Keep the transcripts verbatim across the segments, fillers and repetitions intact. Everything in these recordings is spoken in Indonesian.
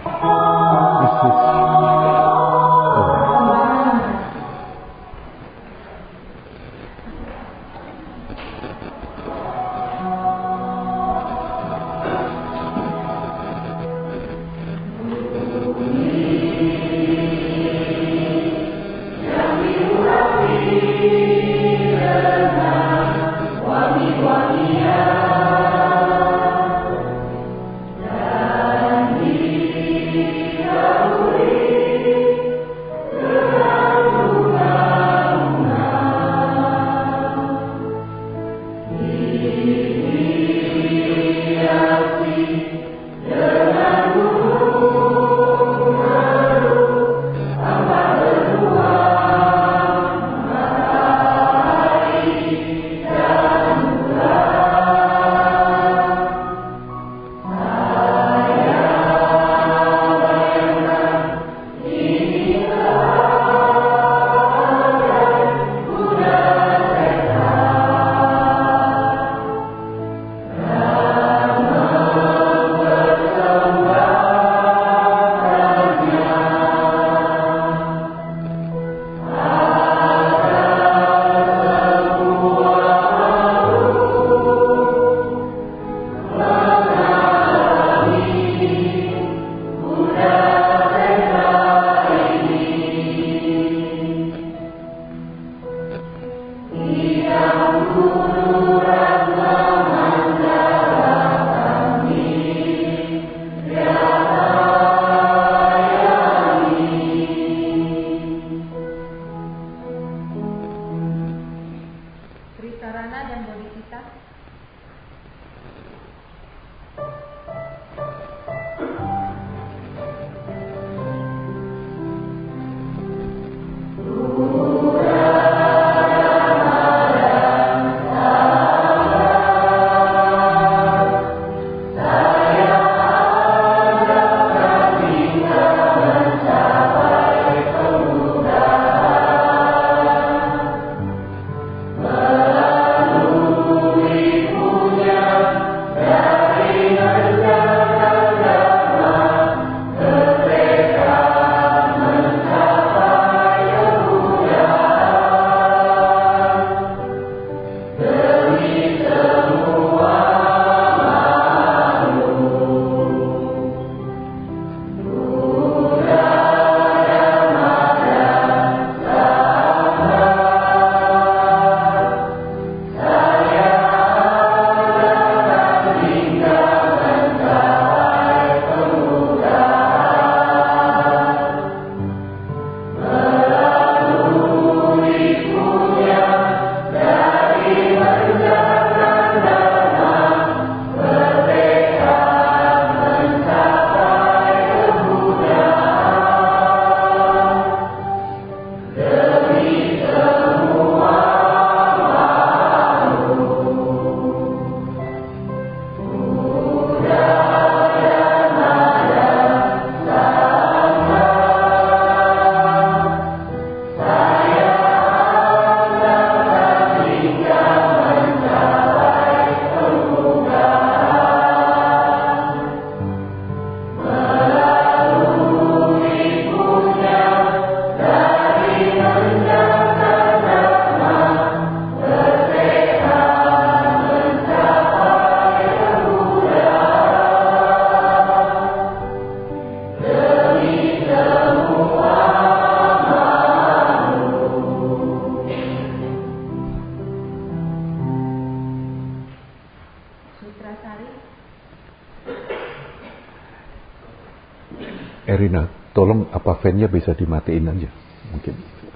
Erina, tolong apa fan-nya bisa dimatiin aja, mungkin.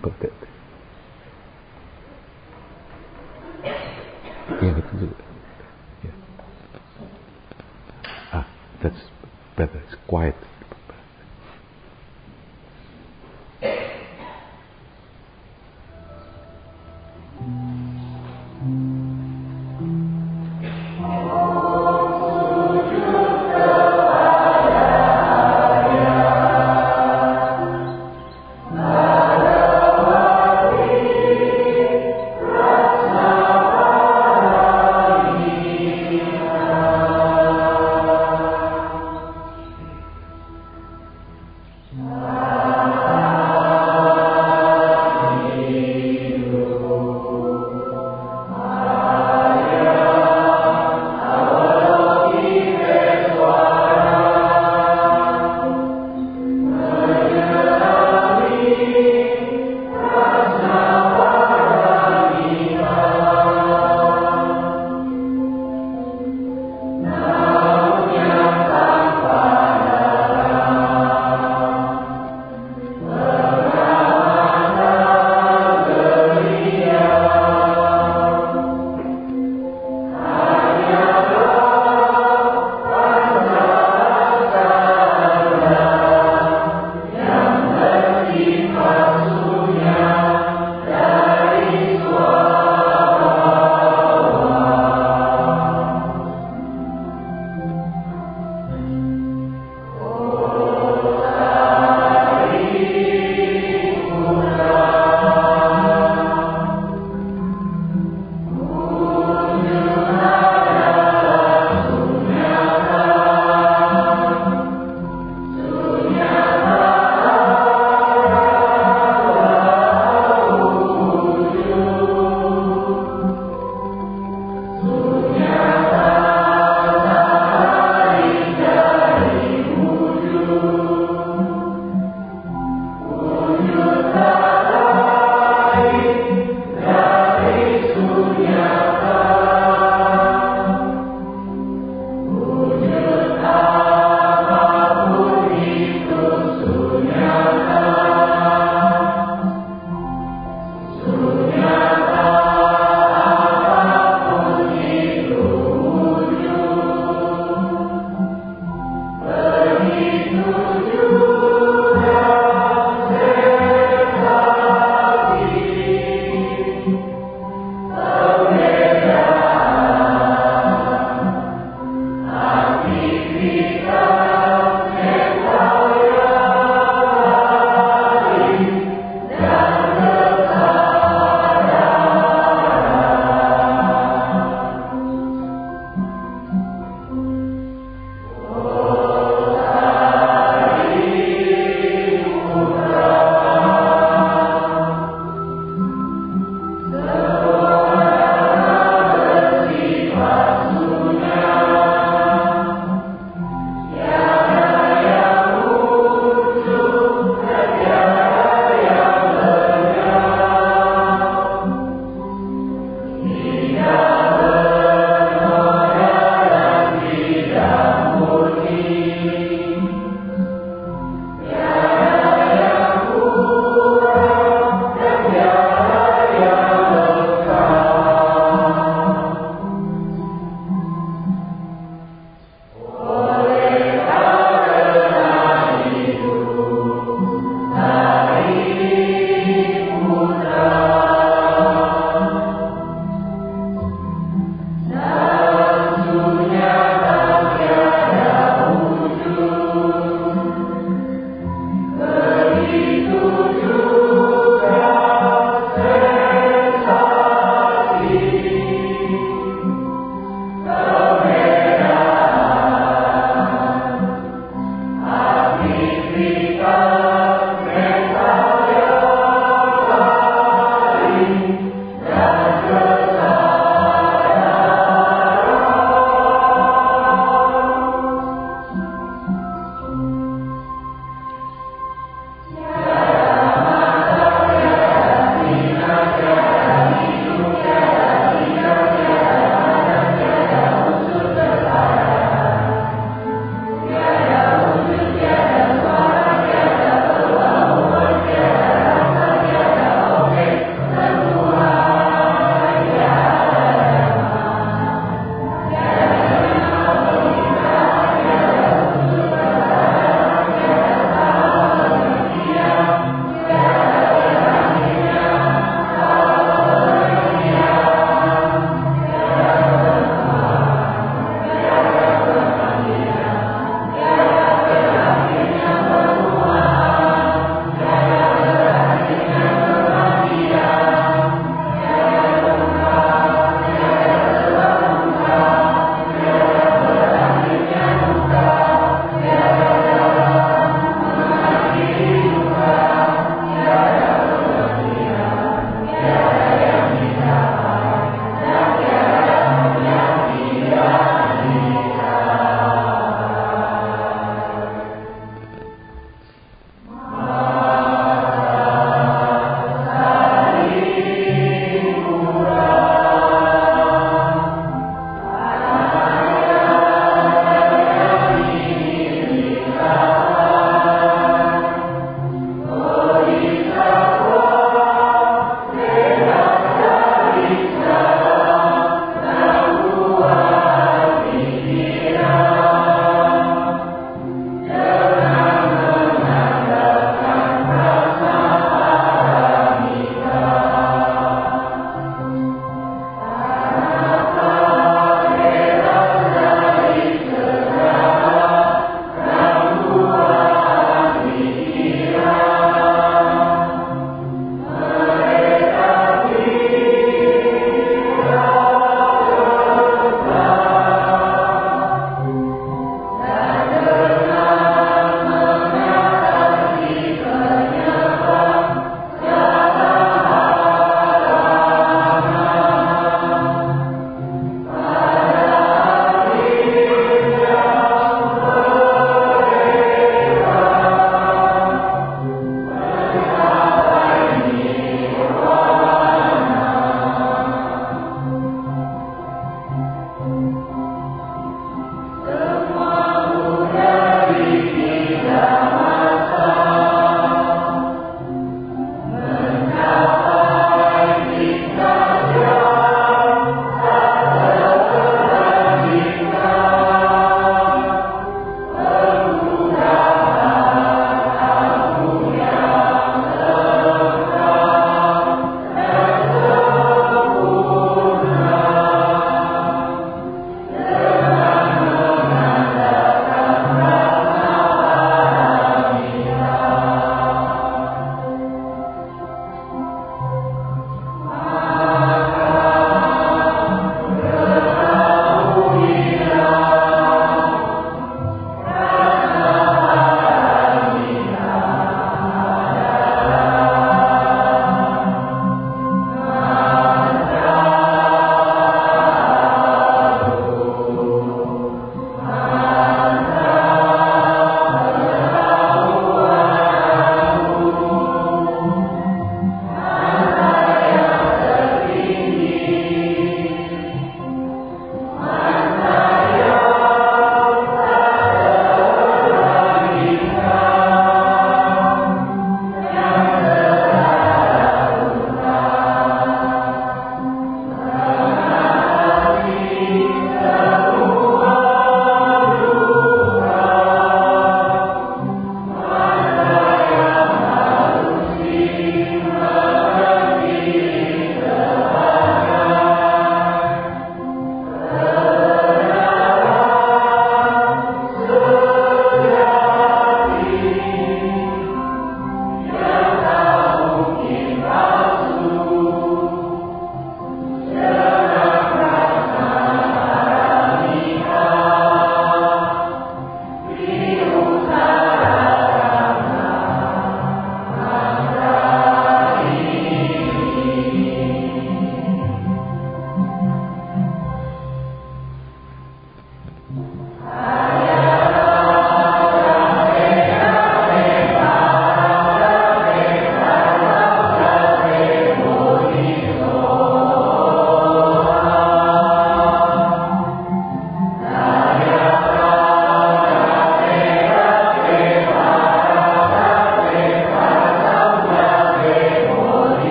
Ya, gitu. Ya. Ah, that's better. It's quiet.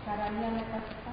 caranya metafisika?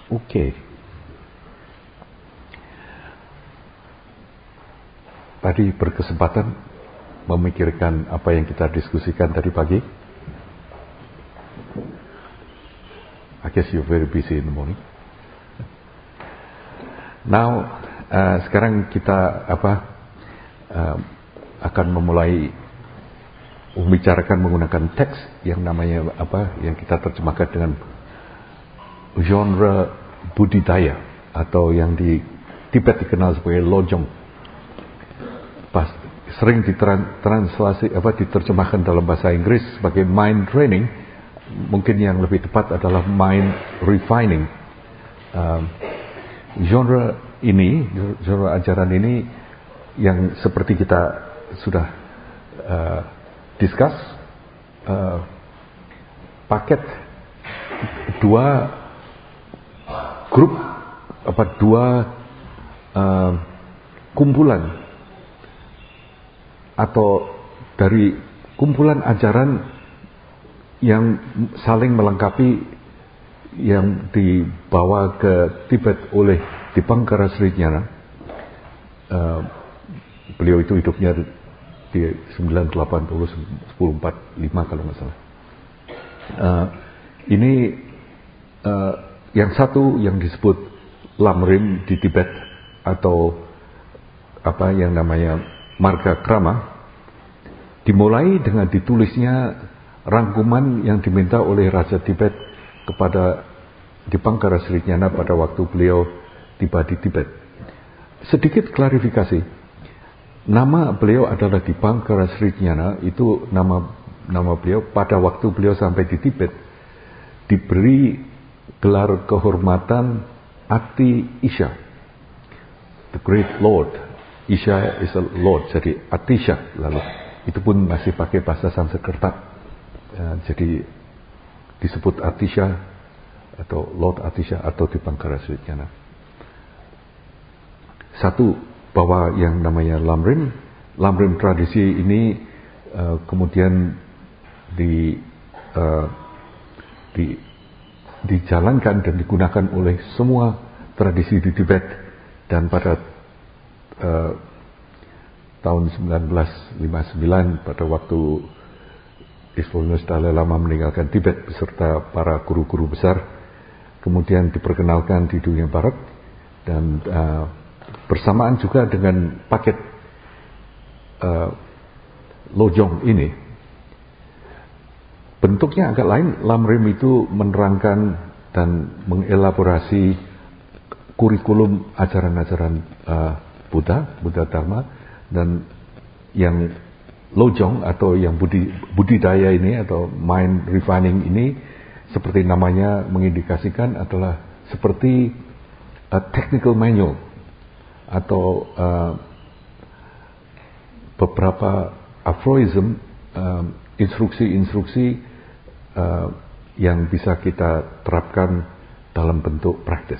Oke. Okay. Tadi berkesempatan memikirkan apa yang kita diskusikan tadi pagi. I guess you're very busy in the morning. Now, uh, sekarang kita apa uh, akan memulai membicarakan menggunakan teks yang namanya apa yang kita terjemahkan dengan genre budidaya atau yang di Tibet dikenal sebagai lojong. Pas sering ditranslasi apa diterjemahkan dalam bahasa Inggris sebagai mind training, mungkin yang lebih tepat adalah mind refining. Um, genre ini, genre ajaran ini yang seperti kita sudah uh, discuss, uh, paket dua grup apa dua uh, kumpulan atau dari kumpulan ajaran yang saling melengkapi yang dibawa ke Tibet oleh Dipankara Srijnana. Uh, beliau itu hidupnya di sembilan delapan puluh sepuluh empat puluh lima kalau nggak salah. Uh, ini uh, yang satu yang disebut Lamrim di Tibet atau apa yang namanya Marga Krama, dimulai dengan ditulisnya rangkuman yang diminta oleh Raja Tibet kepada Dipankara Srijnana pada waktu beliau tiba di Tibet. Sedikit klarifikasi, nama beliau adalah Dipankara Srijnana, itu nama nama beliau pada waktu beliau sampai di Tibet diberi gelar kehormatan Ati Isha, the Great Lord. Isha is a Lord, jadi Atisha lalu itu pun masih pakai bahasa Sanskerta, ya, jadi disebut Atisha atau Lord Atisha atau Dipankara Srijnana. Satu, bahwa yang namanya Lamrim, Lamrim tradisi ini uh, kemudian di, uh, di dijalankan dan digunakan oleh semua tradisi di Tibet, dan pada Uh, tahun sembilan belas lima puluh sembilan pada waktu His Holiness Dalai Lama meninggalkan Tibet beserta para guru-guru besar, kemudian diperkenalkan di dunia barat, dan uh, bersamaan juga dengan paket uh, lojong ini. Bentuknya agak lain. Lamrim itu menerangkan dan mengelaborasi kurikulum ajaran-ajaran uh, Buddha, Buddha Dharma, dan yang lojong atau yang budi, budidaya ini atau mind refining ini seperti namanya mengindikasikan adalah seperti a technical manual atau uh, beberapa aphorism, uh, instruksi-instruksi uh, yang bisa kita terapkan dalam bentuk praktis.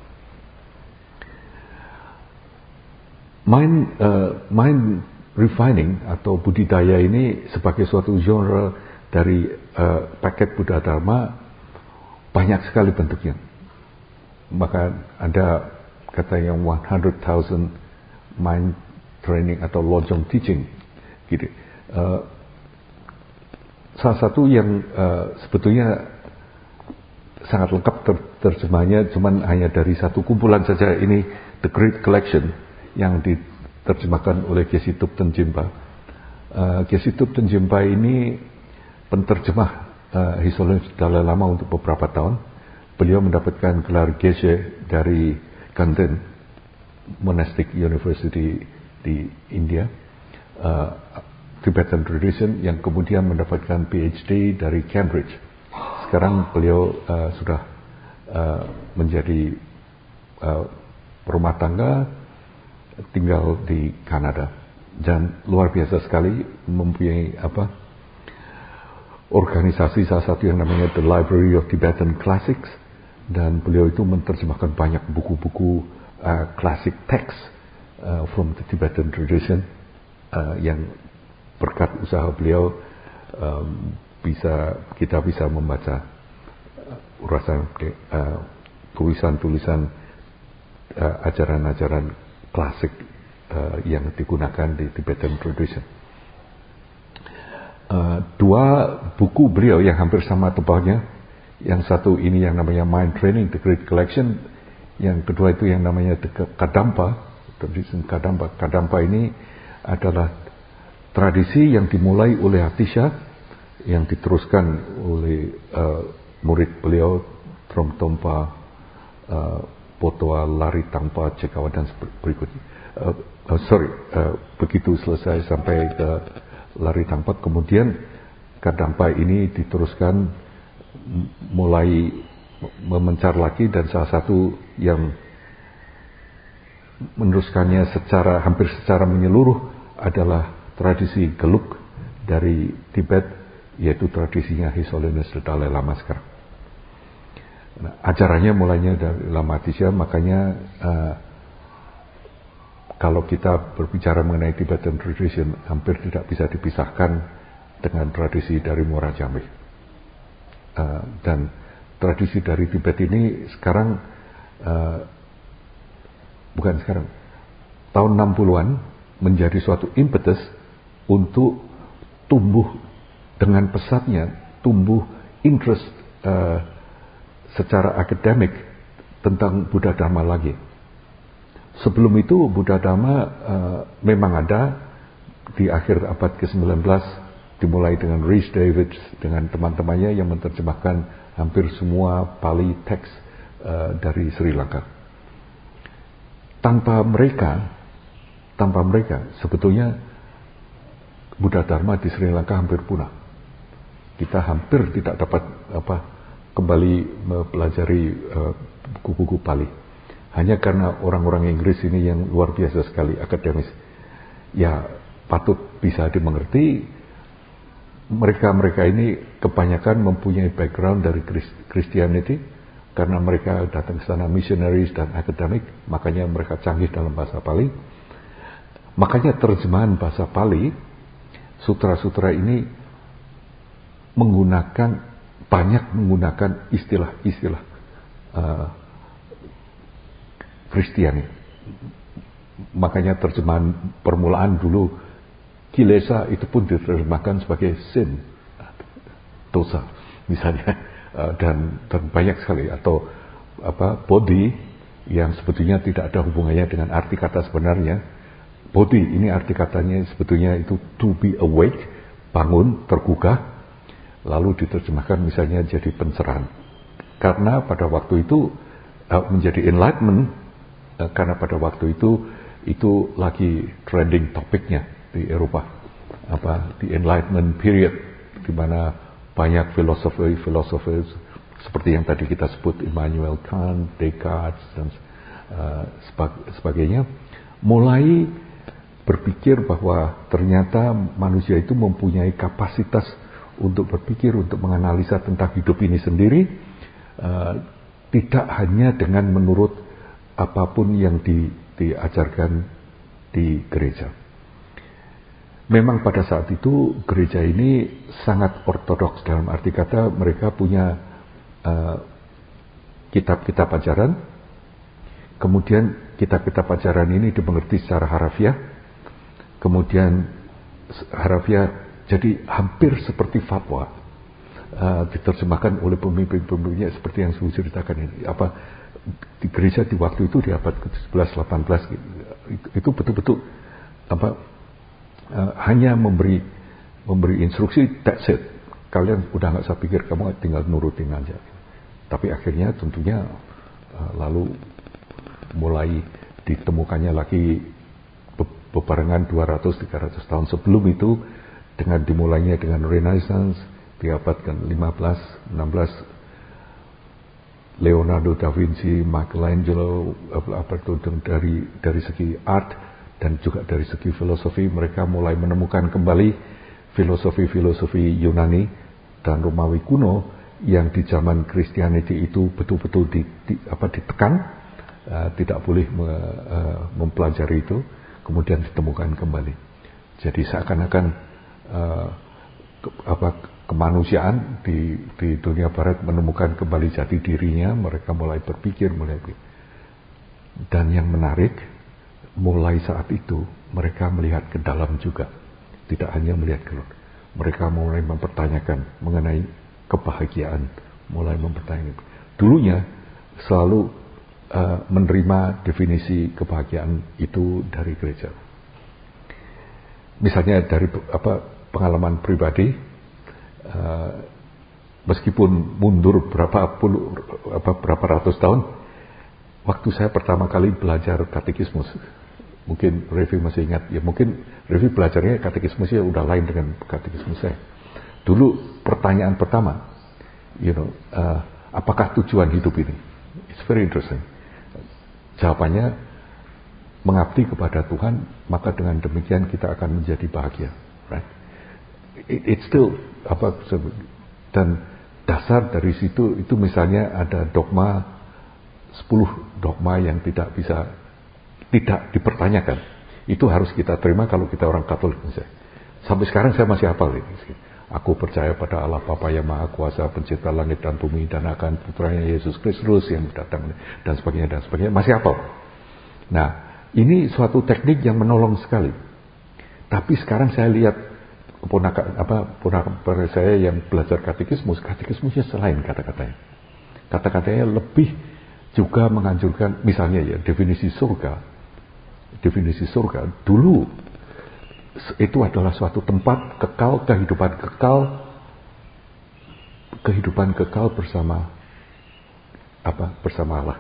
Mind, uh, mind refining atau budidaya ini sebagai suatu genre dari uh, paket Buddha Dharma banyak sekali bentuknya. Maka ada kata yang one hundred thousand mind training atau lojong teaching gitu. Uh, salah satu yang uh, sebetulnya sangat lengkap ter- terjemahnya cuman hanya dari satu kumpulan saja, ini The Great Collection yang diterjemahkan oleh Geshe Thupten Jinpa. Uh, Geshe Thupten Jinpa ini penterjemah uh, His Holiness Dalai Lama untuk beberapa tahun. Beliau mendapatkan gelar Geshe dari Ganden Monastic University di India, uh, Tibetan Tradition, yang kemudian mendapatkan P H D dari Cambridge. Sekarang beliau uh, sudah uh, menjadi uh, rumah tangga, tinggal di Kanada, dan luar biasa sekali, mempunyai apa organisasi salah satu yang namanya The Library of Tibetan Classics, dan beliau itu menerjemahkan banyak buku-buku uh, classic text uh, from the Tibetan tradition, uh, yang berkat usaha beliau um, bisa kita bisa membaca uh, urasan uh, tulisan-tulisan uh, ajaran-ajaran klasik uh, yang digunakan di Tibetan tradition. Uh, dua buku beliau yang hampir sama tebalnya, yang satu ini yang namanya Mind Training, The Great Collection, yang kedua itu yang namanya The Kadampa, tradition Kadampa. Kadampa ini adalah tradisi yang dimulai oleh Atisha, yang diteruskan oleh uh, murid beliau, Tromtompa, uh, Potoa, Laritangpa, Cekawa dan berikutnya. Uh, uh, sorry, uh, begitu selesai sampai ke Laritangpa, kemudian Kadampa ini diteruskan mulai memencar lagi, dan salah satu yang meneruskannya secara hampir secara menyeluruh adalah tradisi Gelug dari Tibet, yaitu tradisinya His Holiness the Dalai Lama sekarang. Nah, ajarannya mulainya dari Lama Atisha, makanya uh, kalau kita berbicara mengenai Tibetan tradition hampir tidak bisa dipisahkan dengan tradisi dari Muara Jambi. Uh, dan tradisi dari Tibet ini sekarang uh, bukan sekarang tahun enam puluhan menjadi suatu impetus untuk tumbuh dengan pesatnya, tumbuh interest uh, secara akademik tentang Buddha Dharma lagi. Sebelum itu Buddha Dharma uh, memang ada di akhir abad ke sembilan belas, dimulai dengan Rhys Davids dengan teman-temannya yang menerjemahkan hampir semua Pali teks uh, dari Sri Lanka. Tanpa mereka, tanpa mereka sebetulnya Buddha Dharma di Sri Lanka hampir punah. Kita hampir tidak dapat apa kembali mempelajari uh, buku-buku Pali. Hanya karena orang-orang Inggris ini yang luar biasa sekali akademis. Ya patut bisa dimengerti. Mereka-mereka ini kebanyakan mempunyai background dari Christianity, karena mereka datang ke sana missionaries dan akademik, makanya mereka canggih dalam bahasa Pali. Makanya terjemahan bahasa Pali, sutra-sutra ini menggunakan, banyak menggunakan istilah-istilah uh, Kristiani. Makanya terjemahan permulaan dulu kilesa itu pun diterjemahkan sebagai sin, dosa misalnya, dan, dan banyak sekali, atau apa body yang sebetulnya tidak ada hubungannya dengan arti kata sebenarnya. Body ini arti katanya sebetulnya itu to be awake, bangun, tergugah, lalu diterjemahkan misalnya jadi pencerahan. Karena pada waktu itu uh, menjadi enlightenment, uh, karena pada waktu itu itu lagi trending topiknya di Eropa, apa the Enlightenment period, di mana banyak filosofi-filosofi seperti yang tadi kita sebut Immanuel Kant, Descartes dan uh, sebagainya, mulai berpikir bahwa ternyata manusia itu mempunyai kapasitas untuk berpikir, untuk menganalisa tentang hidup ini sendiri, uh, tidak hanya dengan menurut apapun yang di, diajarkan di gereja. Memang pada saat itu gereja ini sangat ortodoks, dalam arti kata mereka punya uh, kitab-kitab ajaran. Kemudian kitab-kitab ajaran ini dimengerti secara harafiah. Kemudian harafiah jadi hampir seperti fatwa, uh, diterjemahkan oleh pemimpin-pemimpinnya seperti yang saya ceritakan ini. Apa di gereja di waktu itu di abad ke sebelas delapan belas itu betul-betul apa Uh, hanya memberi memberi instruksi, that's it. Kalian udah nggak usah pikir, kamu tinggal nurutin aja. Tapi akhirnya tentunya uh, lalu mulai ditemukannya lagi bebarengan dua ratus tiga ratus tahun sebelum itu, dengan dimulainya dengan Renaissance di abad ke lima belas enam belas, Leonardo da Vinci, Michelangelo, apa itu dari dari segi art dan juga dari segi filosofi, mereka mulai menemukan kembali filosofi-filosofi Yunani dan Romawi kuno yang di zaman Christianity itu betul-betul di, di, apa, ditekan, uh, tidak boleh me, uh, mempelajari itu, kemudian ditemukan kembali. Jadi seakan-akan uh, ke, apa kemanusiaan di di dunia barat menemukan kembali jati dirinya, mereka mulai berpikir, mulai dan yang menarik, mulai saat itu mereka melihat ke dalam juga, tidak hanya melihat keluar. Mereka mulai mempertanyakan mengenai kebahagiaan, mulai mempertanyakan. Dulunya selalu uh, menerima definisi kebahagiaan itu dari gereja. Misalnya dari apa pengalaman pribadi, uh, meskipun mundur berapa puluh apa berapa ratus tahun, waktu saya pertama kali belajar katekismus, mungkin Revi masih ingat, ya mungkin Revi belajarnya katekismusnya udah lain dengan katekismus saya. Dulu pertanyaan pertama, you know, uh, apakah tujuan hidup ini? It's very interesting. Jawabannya, mengabdi kepada Tuhan, maka dengan demikian kita akan menjadi bahagia, right? It, it's still apa dan dasar dari situ itu misalnya ada dogma sepuluh dogma yang tidak bisa tidak dipertanyakan. Itu harus kita terima kalau kita orang Katolik misalnya. Sampai sekarang saya masih hafal ini. Aku percaya pada Allah Bapa yang Maha Kuasa, pencipta langit dan bumi, dan akan putranya Yesus Kristus yang datang, dan sebagainya dan sebagainya, masih hafal. Nah, ini suatu teknik yang menolong sekali. Tapi sekarang saya lihat keponakan apa ponakan saya yang belajar katekismus, katekismusnya selain kata-katanya. Kata-katanya lebih juga menganjurkan, misalnya ya definisi surga, definisi surga dulu itu adalah suatu tempat kekal, kehidupan kekal, kehidupan kekal bersama apa bersama Allah.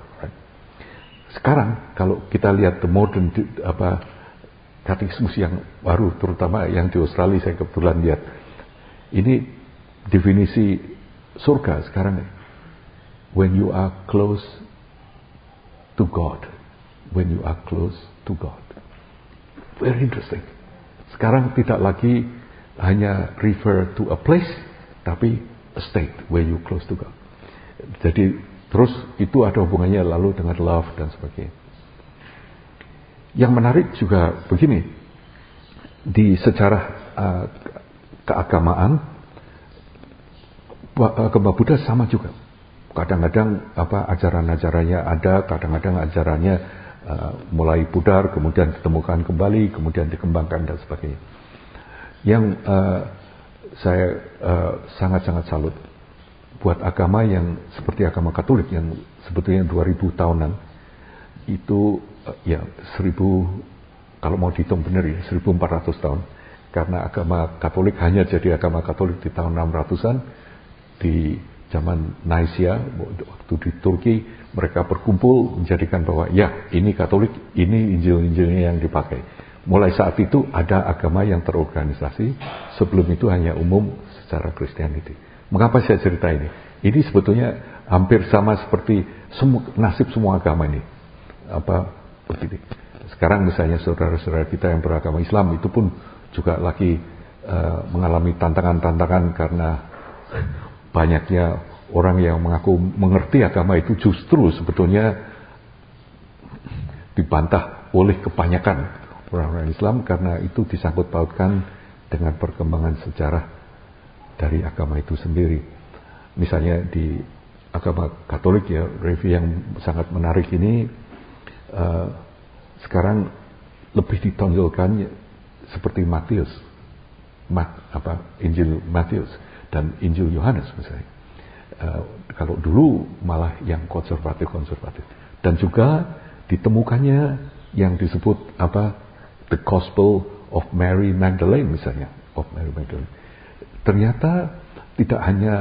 Sekarang kalau kita lihat the modern apa katekismus yang baru, terutama yang di Australia saya kebetulan lihat, ini definisi surga sekarang, when you are close to God, when you are close to God. Very interesting. Sekarang tidak lagi hanya refer to a place, tapi a state where you close to God. Jadi terus itu ada hubungannya lalu dengan love dan sebagainya. Yang menarik juga begini, di sejarah uh, keagamaan, agama Buddha sama juga. Kadang-kadang apa ajaran-ajarannya ada, kadang-kadang ajarannya uh, mulai pudar, kemudian ditemukan kembali, kemudian dikembangkan dan sebagainya. Yang uh, saya uh, sangat-sangat salut buat agama yang seperti agama Katolik yang sebetulnya dua ribu tahunan itu uh, ya seribu, kalau mau dihitung benar ya seribu empat ratus tahun, karena agama Katolik hanya jadi agama Katolik di tahun enam ratusan di zaman Nicaea, waktu di Turki mereka berkumpul menjadikan bahwa ya ini Katolik, ini Injil-Injilnya yang dipakai. Mulai saat itu ada agama yang terorganisasi, sebelum itu hanya umum secara Kristianiti. Mengapa saya cerita ini? Ini sebetulnya hampir sama seperti semu, nasib semua agama ini. Apa begini? Sekarang misalnya saudara-saudara kita yang beragama Islam itu pun juga lagi uh, mengalami tantangan-tantangan karena banyaknya orang yang mengaku mengerti agama itu justru sebetulnya dibantah oleh kebanyakan orang-orang Islam karena itu disangkut pautkan dengan perkembangan sejarah dari agama itu sendiri. Misalnya di agama Katolik ya, Revi yang sangat menarik ini uh, sekarang lebih ditonjolkan seperti Matius, Mat, apa Injil Matius dan Injil Yohanes misalnya. Uh, kalau dulu malah yang konservatif-konservatif. Dan juga ditemukannya yang disebut apa the Gospel of Mary Magdalene misalnya, of Mary Magdalene. Ternyata tidak hanya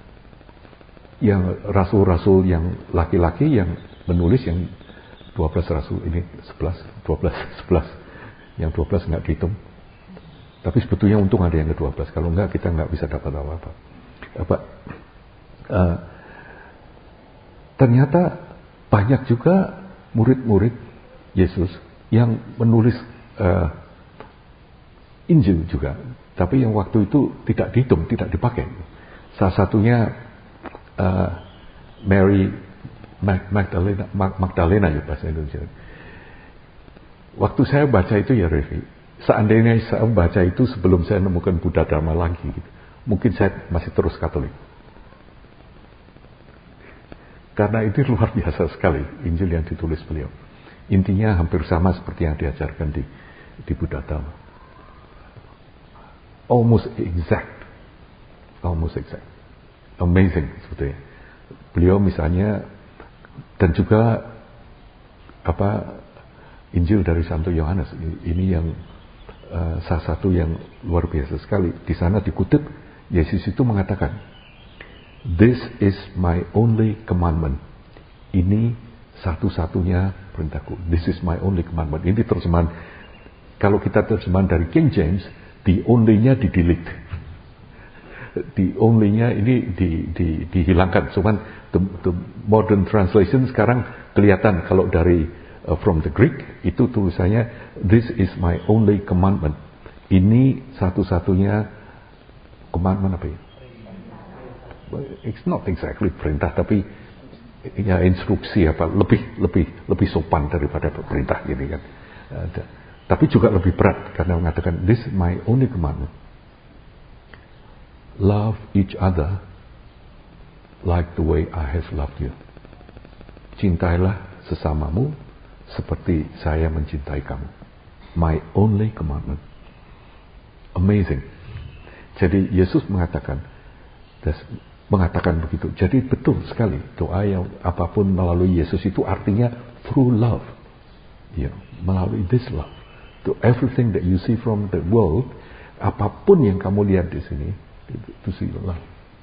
yang rasul-rasul yang laki-laki yang menulis, yang dua belas rasul ini sebelas, dua belas, sebelas, yang dua belas nggak dihitung. Tapi sebetulnya untung ada yang ke dua belas, kalau enggak kita nggak bisa dapat apa-apa. Apa, uh, ternyata banyak juga murid-murid Yesus yang menulis uh, Injil juga, tapi yang waktu itu tidak dihitung, tidak dipakai. Salah satunya uh, Mary Magdalena, Magdalena ya bahasa Indonesia. Waktu saya baca itu ya Revi, seandainya saya baca itu sebelum saya nemukan Buddha Dharma lagi, gitu, mungkin saya masih terus Katolik. Karena itu luar biasa sekali Injil yang ditulis beliau. Intinya hampir sama seperti yang diajarkan di, di Buddha Dhamma. Almost exact. Almost exact. Amazing sebetulnya. Beliau misalnya, dan juga apa Injil dari Santo Yohanes, ini yang uh, salah satu yang luar biasa sekali. Di sana dikutip, Yesus itu mengatakan, "This is my only commandment." Ini satu-satunya perintahku. This is my only commandment. Ini terjemahan, kalau kita terjemahan dari King James, the only-nya di-delete. The only-nya ini di, di, dihilangkan. Cuman the, the modern translation sekarang kelihatan kalau dari uh, from the Greek, itu tulisannya, "This is my only commandment." Ini satu-satunya commandment apa ya? It's not exactly perintah, tapi ya instruksi apa, lebih lebih lebih sopan daripada perintah gini kan. Uh, tapi juga lebih berat karena mengatakan, "This is my only commandment. Love each other like the way I have loved you." Cintailah sesamamu seperti saya mencintai kamu. My only commandment. Amazing. Jadi Yesus mengatakan, mengatakan begitu. Jadi betul sekali doa yang apapun melalui Yesus itu artinya through love. Ya, melalui this love. To everything that you see from the world, apapun yang kamu lihat di sini, to see love.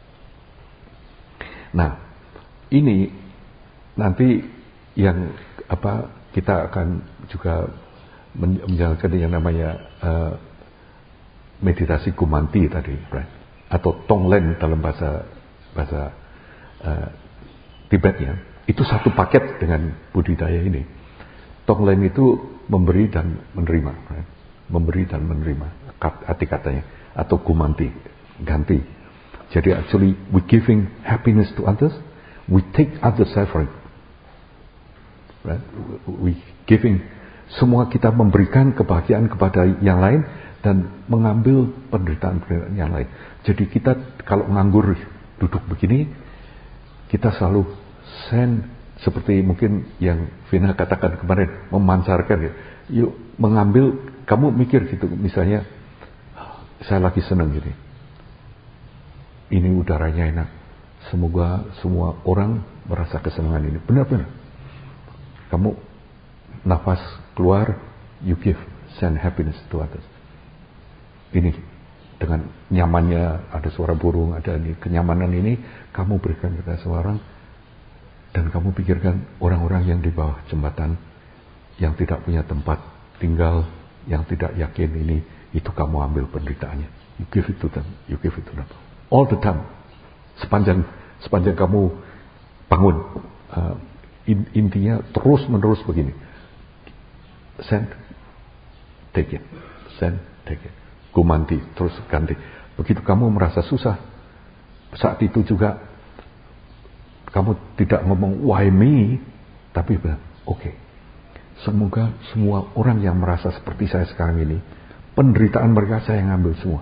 Nah, ini nanti yang apa kita akan juga menjalankan yang namanya uh, meditasi gumanti tadi, right? Atau tonglen dalam bahasa bahasa uh, Tibetnya. Itu satu paket dengan budidaya ini. Tonglen itu memberi dan menerima, right? Memberi dan menerima, arti katanya, atau gumanti, ganti. Jadi actually we giving happiness to others, we take other suffering, right? We giving, semua kita memberikan kebahagiaan kepada yang lain dan mengambil penderitaan-penderitaan yang lain. Jadi kita kalau nganggur duduk begini, kita selalu send, seperti mungkin yang Vina katakan kemarin, memancarkan ya. Yuk mengambil, kamu mikir gitu, misalnya saya lagi senang gini, ini udaranya enak, semoga semua orang merasa kesenangan ini. Benar-benar kamu nafas keluar, you give, send happiness to others. Ini dengan nyamannya, ada suara burung, ada ini, kenyamanan ini kamu berikan kepada seorang, dan kamu pikirkan orang-orang yang di bawah jembatan, yang tidak punya tempat tinggal, yang tidak yakin ini, itu kamu ambil penderitaannya. You give it to them, you give it to them. All the time, sepanjang sepanjang kamu bangun, uh, in, intinya terus menerus begini. Send, take it, send, take it. Gumanti, terus ganti. Begitu kamu merasa susah, saat itu juga kamu tidak ngomong why me, tapi bilang oke, okay, semoga semua orang yang merasa seperti saya sekarang ini, penderitaan mereka saya ngambil semua.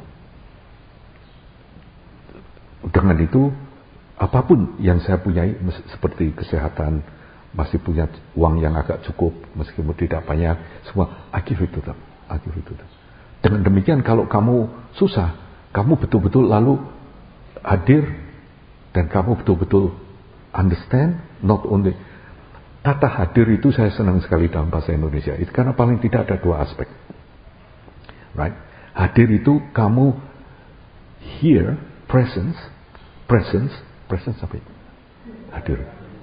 Dengan itu, apapun yang saya punyai, seperti kesehatan, masih punya uang yang agak cukup, meskipun tidak banyak, semua I give it to them, I give it to them. Dengan demikian kalau kamu susah, kamu betul-betul lalu hadir, dan kamu betul-betul understand, not only. Kata hadir itu saya senang sekali dalam bahasa Indonesia, itu karena paling tidak ada dua aspek, right? Hadir itu kamu here, presence, presence, presence apa itu? Hadir.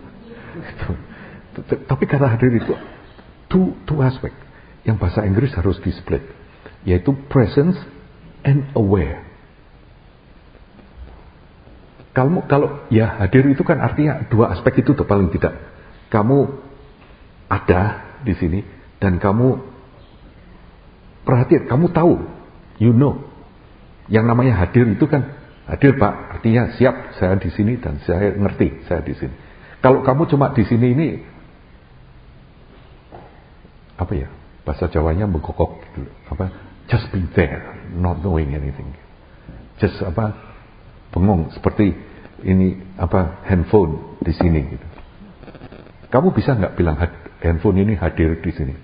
Tapi kata hadir itu two, two aspek, yang bahasa Inggris harus di split, yaitu presence and aware. Kalau kalau ya hadir itu kan artinya dua aspek itu tuh paling tidak. Kamu ada di sini dan kamu perhatian, kamu tahu, you know. Yang namanya hadir itu kan hadir Pak, artinya siap, saya di sini dan saya ngerti saya di sini. Kalau kamu cuma di sini ini apa ya? Bahasa Jawanya menggokok gitu. Apa? Just be there, not knowing anything. Just apa? bengong seperti ini apa handphone di sini gitu. Kamu bisa nggak bilang handphone ini hadir di sini?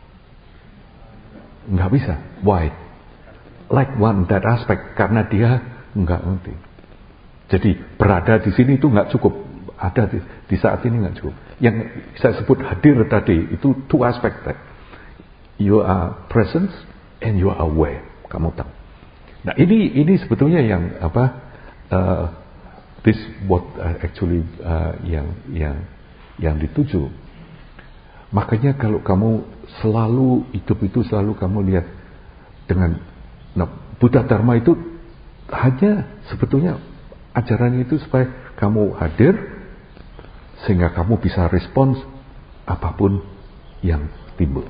Nggak bisa. Why? Like one that aspect, karena dia nggak ngerti. Jadi berada di sini itu nggak cukup. Ada di, di saat ini nggak cukup. Yang saya sebut hadir tadi itu two aspect. You are present and you are aware. Kamu tahu. Nah ini ini sebetulnya yang apa? Uh, this what uh, actually uh, yang yang yang dituju. Makanya kalau kamu selalu hidup itu selalu kamu lihat dengan nah, Buddha Dharma itu hanya sebetulnya ajarannya itu supaya kamu hadir sehingga kamu bisa respons apapun yang timbul.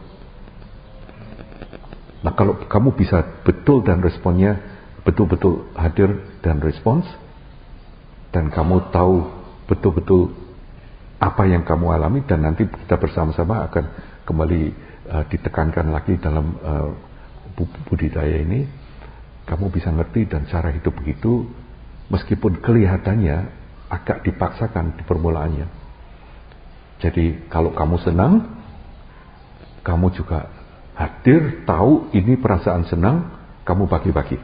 Nah kalau kamu bisa betul dan responnya betul-betul hadir dan respons dan kamu tahu betul-betul apa yang kamu alami dan nanti kita bersama-sama akan kembali uh, ditekankan lagi dalam uh, budidaya ini, kamu bisa ngerti dan cara hidup begitu meskipun kelihatannya agak dipaksakan di permulaannya. Jadi kalau kamu senang, kamu juga hadir, tahu ini perasaan senang, kamu bagi-bagi.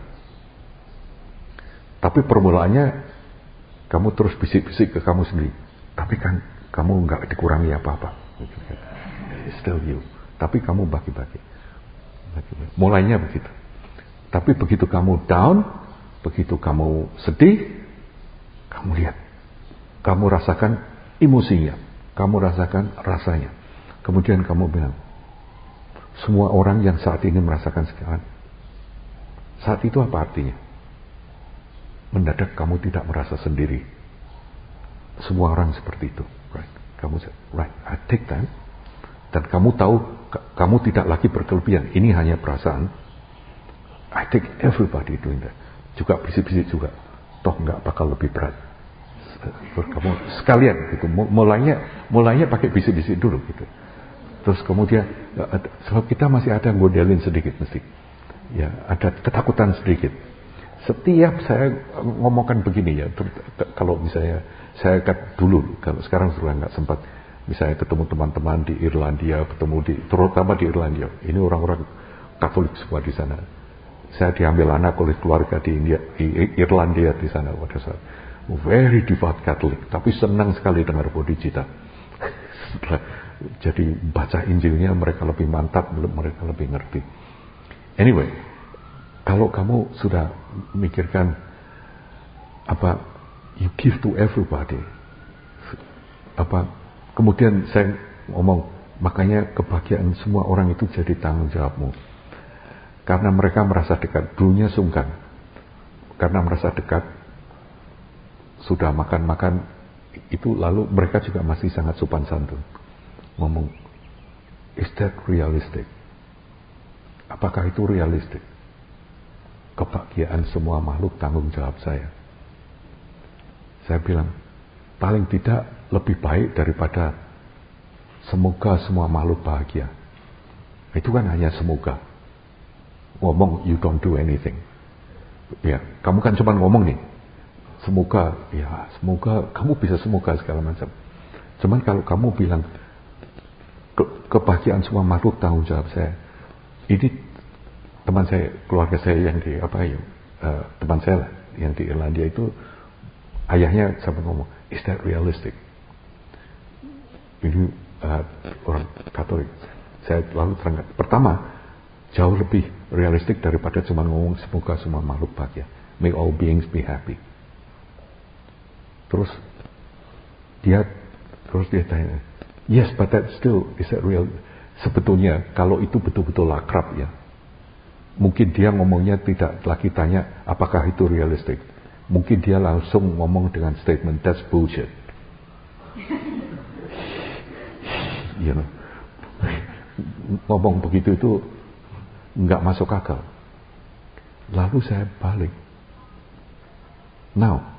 Tapi permulaannya kamu terus bisik-bisik ke kamu sendiri. Tapi kan kamu nggak dikurangi apa-apa. Still you. Tapi kamu bagi-bagi. Mulainya begitu. Tapi begitu kamu down, begitu kamu sedih, kamu lihat. Kamu rasakan emosinya. Kamu rasakan rasanya. Kemudian kamu bilang, semua orang yang saat ini merasakan sekarang. Saat itu apa artinya? Mendadak kamu tidak merasa sendiri. Semua orang seperti itu. Right. Kamu right, I take that. Dan kamu tahu kamu tidak lagi berkelebihan. Ini hanya perasaan. I take everybody doing that. Juga bisik-bisik juga. Toh nggak bakal lebih berat. Kamu sekalian gitu. Mulainya mulainya pakai bisik-bisik dulu gitu. Terus kemudian sebab kita masih ada modelin sedikit mesti. Ya, ada ketakutan sedikit. Setiap saya ngomongkan begini ya, kalau misalnya saya kat dulu, kalau sekarang sudah nggak sempat, misalnya ketemu teman-teman di Irlandia, ketemu di, terutama di Irlandia, ini orang-orang Katolik semua di sana. Saya diambil anak oleh keluarga di India, di Irlandia di sana pada saat very devout Katolik, tapi senang sekali dengar bodhicitta. Jadi baca Injilnya mereka lebih mantap, mereka lebih ngerti. Anyway, kalau kamu sudah mikirkan apa you give to everybody, apa kemudian saya ngomong makanya kebahagiaan semua orang itu jadi tanggung jawabmu, karena mereka merasa dekat. Dulunya sungkan karena merasa dekat, sudah makan-makan itu lalu mereka juga masih sangat sopan santun ngomong, is that realistic? Apakah itu realistik? Kebahagiaan semua makhluk tanggung jawab saya. Saya bilang, paling tidak lebih baik daripada semoga semua makhluk bahagia. Itu kan hanya semoga. Ngomong you don't do anything. Ya, kamu kan cuma ngomong nih. Semoga, ya semoga, kamu bisa semoga segala macam. Cuman kalau kamu bilang ke, kebahagiaan semua makhluk tanggung jawab saya. Ini teman saya, keluarga saya yang di apa ya, uh, teman saya lah, yang di Irlandia itu ayahnya sampai ngomong, is that realistic? Ini uh, orang Katolik. Saya lalu terangkan. Pertama, jauh lebih realistik daripada cuma ngomong semoga semua makhluk bahagia. May all beings be happy. Terus dia terus dia tanya, yes, but that still is that real? Sebetulnya kalau itu betul-betul akrab ya, mungkin dia ngomongnya tidak lagi tanya apakah itu realistik. Mungkin dia langsung ngomong dengan statement, that's bullshit. You know, ngomong begitu itu nggak masuk akal. Lalu saya balik. Now,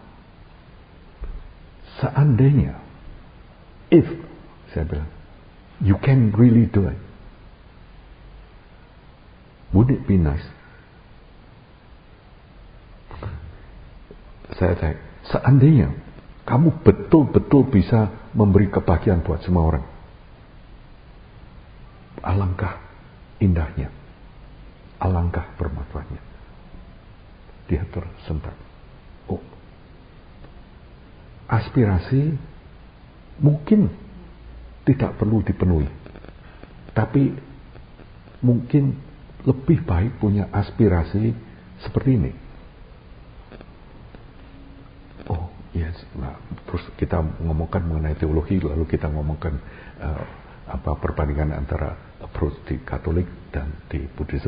seandainya, if saya bilang, you can really do it, would it be nice? saya tanya, seandainya kamu betul-betul bisa memberi kebahagiaan buat semua orang, alangkah indahnya, alangkah bermanfaatnya. Dia tersentak. Oh, aspirasi mungkin tidak perlu dipenuhi, tapi mungkin lebih baik punya aspirasi seperti ini. Oh, yes. Nah, terus kita ngomongkan mengenai teologi, lalu kita ngomongkan uh, apa perbandingan antara approach di Katolik dan di Buddhism.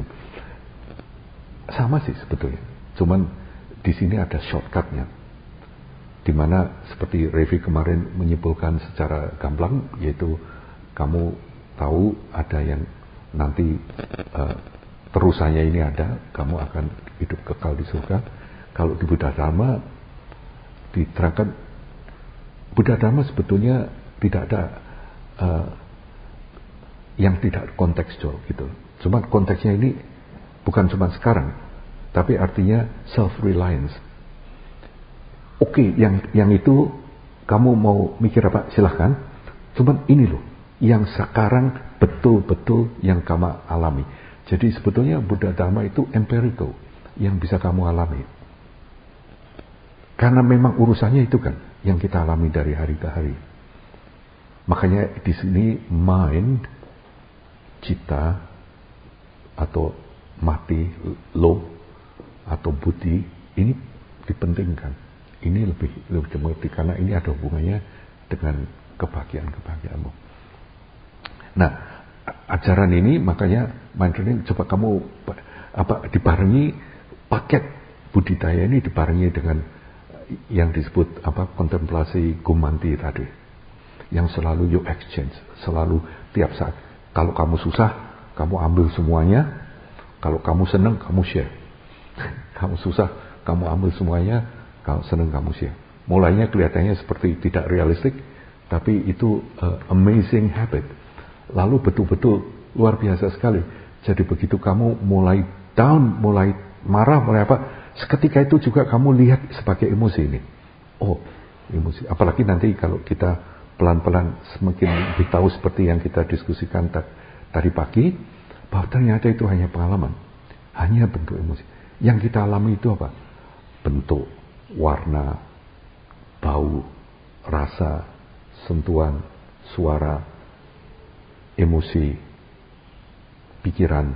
Sama sih sebetulnya, cuman di sini ada shortcutnya, di mana seperti Revi kemarin menyimpulkan secara gamblang, yaitu kamu tahu ada yang nanti uh, terusannya ini ada, kamu akan hidup kekal di surga. Kalau di Buddha Dharma diterangkan, Buddha Dharma sebetulnya tidak ada uh, yang tidak kontekstual gitu. Cuma konteksnya ini bukan cuma sekarang, tapi artinya self-reliance. Oke, okay, yang yang itu kamu mau mikir apa silahkan. Cuman ini loh, yang sekarang betul-betul yang kamu alami. Jadi sebetulnya Buddha Dharma itu empirical, yang bisa kamu alami. Karena memang urusannya itu kan yang kita alami dari hari ke hari. Makanya di sini mind, cita, atau mati, lo, atau buddhi ini dipentingkan. Ini lebih lebih dimengerti karena ini ada hubungannya dengan kebahagiaan-kebahagiaanmu. Nah, ajaran ini makanya mind training coba kamu apa dibarengi paket budidaya ini dibarengi dengan yang disebut apa kontemplasi gumanti tadi, yang selalu you exchange, selalu tiap saat. Kalau kamu susah, kamu ambil semuanya. Kalau kamu senang, kamu share. Kamu susah, kamu ambil semuanya. Kalau senang, kamu share. Mulainya kelihatannya seperti tidak realistik, tapi itu uh, amazing habit. Lalu betul-betul luar biasa sekali. Jadi begitu kamu mulai down, mulai marah, mulai apa, seketika itu juga kamu lihat sebagai emosi ini. Oh, emosi. Apalagi nanti kalau kita pelan-pelan semakin lebih tahu seperti yang kita diskusikan tadi pagi, bahwa ternyata itu hanya pengalaman, hanya bentuk emosi. Yang kita alami itu apa? Bentuk, warna, bau, rasa, sentuhan, suara, emosi, pikiran,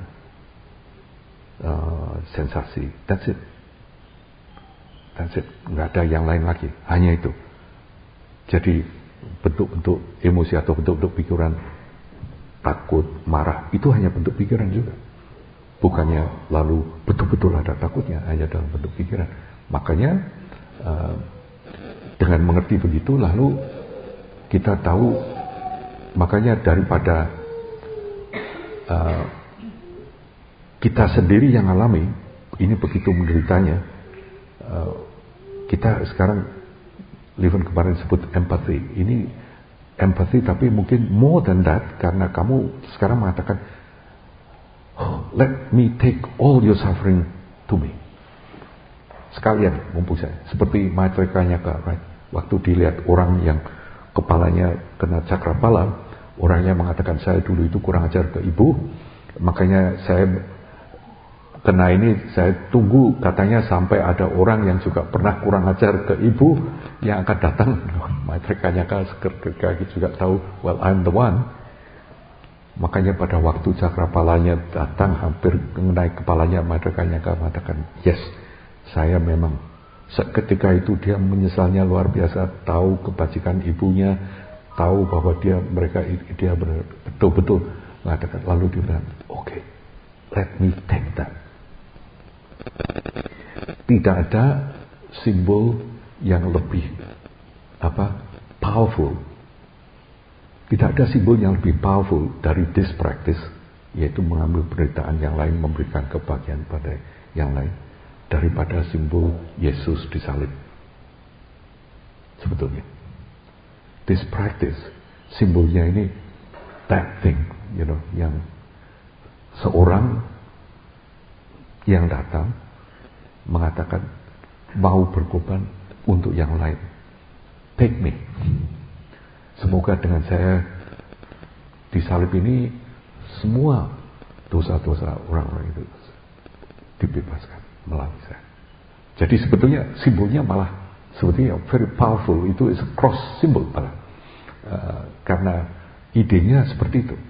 uh, sensasi. That's it. That's it. Nggak ada yang lain lagi. Hanya itu. Jadi bentuk-bentuk emosi atau bentuk-bentuk pikiran, takut, marah, itu hanya bentuk pikiran juga. Bukannya lalu betul-betul ada takutnya, hanya dalam bentuk pikiran. Makanya uh, dengan mengerti begitu, lalu kita tahu, makanya daripada uh, kita sendiri yang alami, ini begitu menderitanya, uh, kita sekarang Liven kemarin sebut empathy. Ini empathy tapi mungkin more than that, karena kamu sekarang mengatakan, oh, let me take all your suffering to me. Sekalian mumpung saya. Seperti Maitreya Nyaka, right? Waktu dilihat orang yang kepalanya kena cakrapala, orangnya mengatakan saya dulu itu kurang ajar ke ibu, makanya saya kena ini, saya tunggu katanya sampai ada orang yang juga pernah kurang ajar ke ibu yang akan datang. Maitreya Nyaka seketika juga tahu, well I'm the one. Makanya pada waktu cakrapalanya datang hampir mengenai kepalanya, Maitreya Nyaka mengatakan, yes, saya memang. Seketika itu dia menyesalnya luar biasa, tahu kebajikan ibunya, tahu bahwa dia mereka dia betul-betul mengatakan, lalu dia bilang, oke, okay, let me take that. Tidak ada simbol yang lebih apa powerful. Tidak ada simbol yang lebih powerful dari this practice, yaitu mengambil penderitaan yang lain, memberikan kebahagiaan pada yang lain, daripada simbol Yesus disalib. Sebetulnya this practice simbolnya ini that thing, you know, yang seorang yang datang mengatakan mau berkorban untuk yang lain. Take me. Semoga dengan saya disalib ini semua dosa-dosa orang-orang itu dibebaskan melalui saya. Jadi sebetulnya simbolnya malah sebetulnya very powerful. Itu is a cross symbol malah. Uh, karena idenya seperti itu.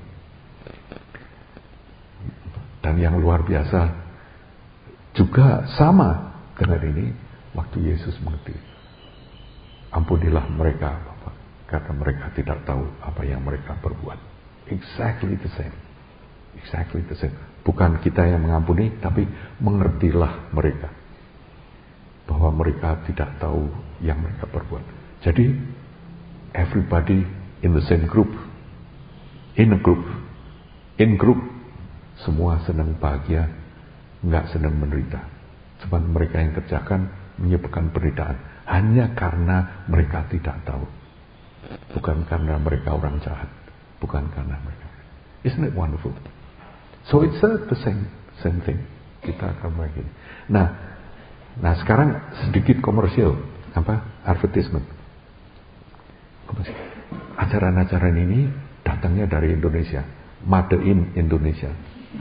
Dan yang luar biasa juga sama dengan ini waktu Yesus mengerti, ampunilah mereka Bapak, karena mereka tidak tahu apa yang mereka perbuat. Exactly the same. Exactly the same. Bukan kita yang mengampuni, tapi mengertilah mereka bahwa mereka tidak tahu yang mereka perbuat. Jadi everybody in the same group, in a group, in group, semua senang bahagia, nggak senang menderita. Cuma mereka yang kerjakan menyebabkan penderitaan hanya karena mereka tidak tahu, bukan karena mereka orang jahat, bukan karena mereka. Isn't it wonderful? So it's uh, the same same thing. Kita akan begini. Nah, nah sekarang sedikit komersial, apa? Advertisement. Ajaran-ajaran ini datangnya dari Indonesia, made in Indonesia.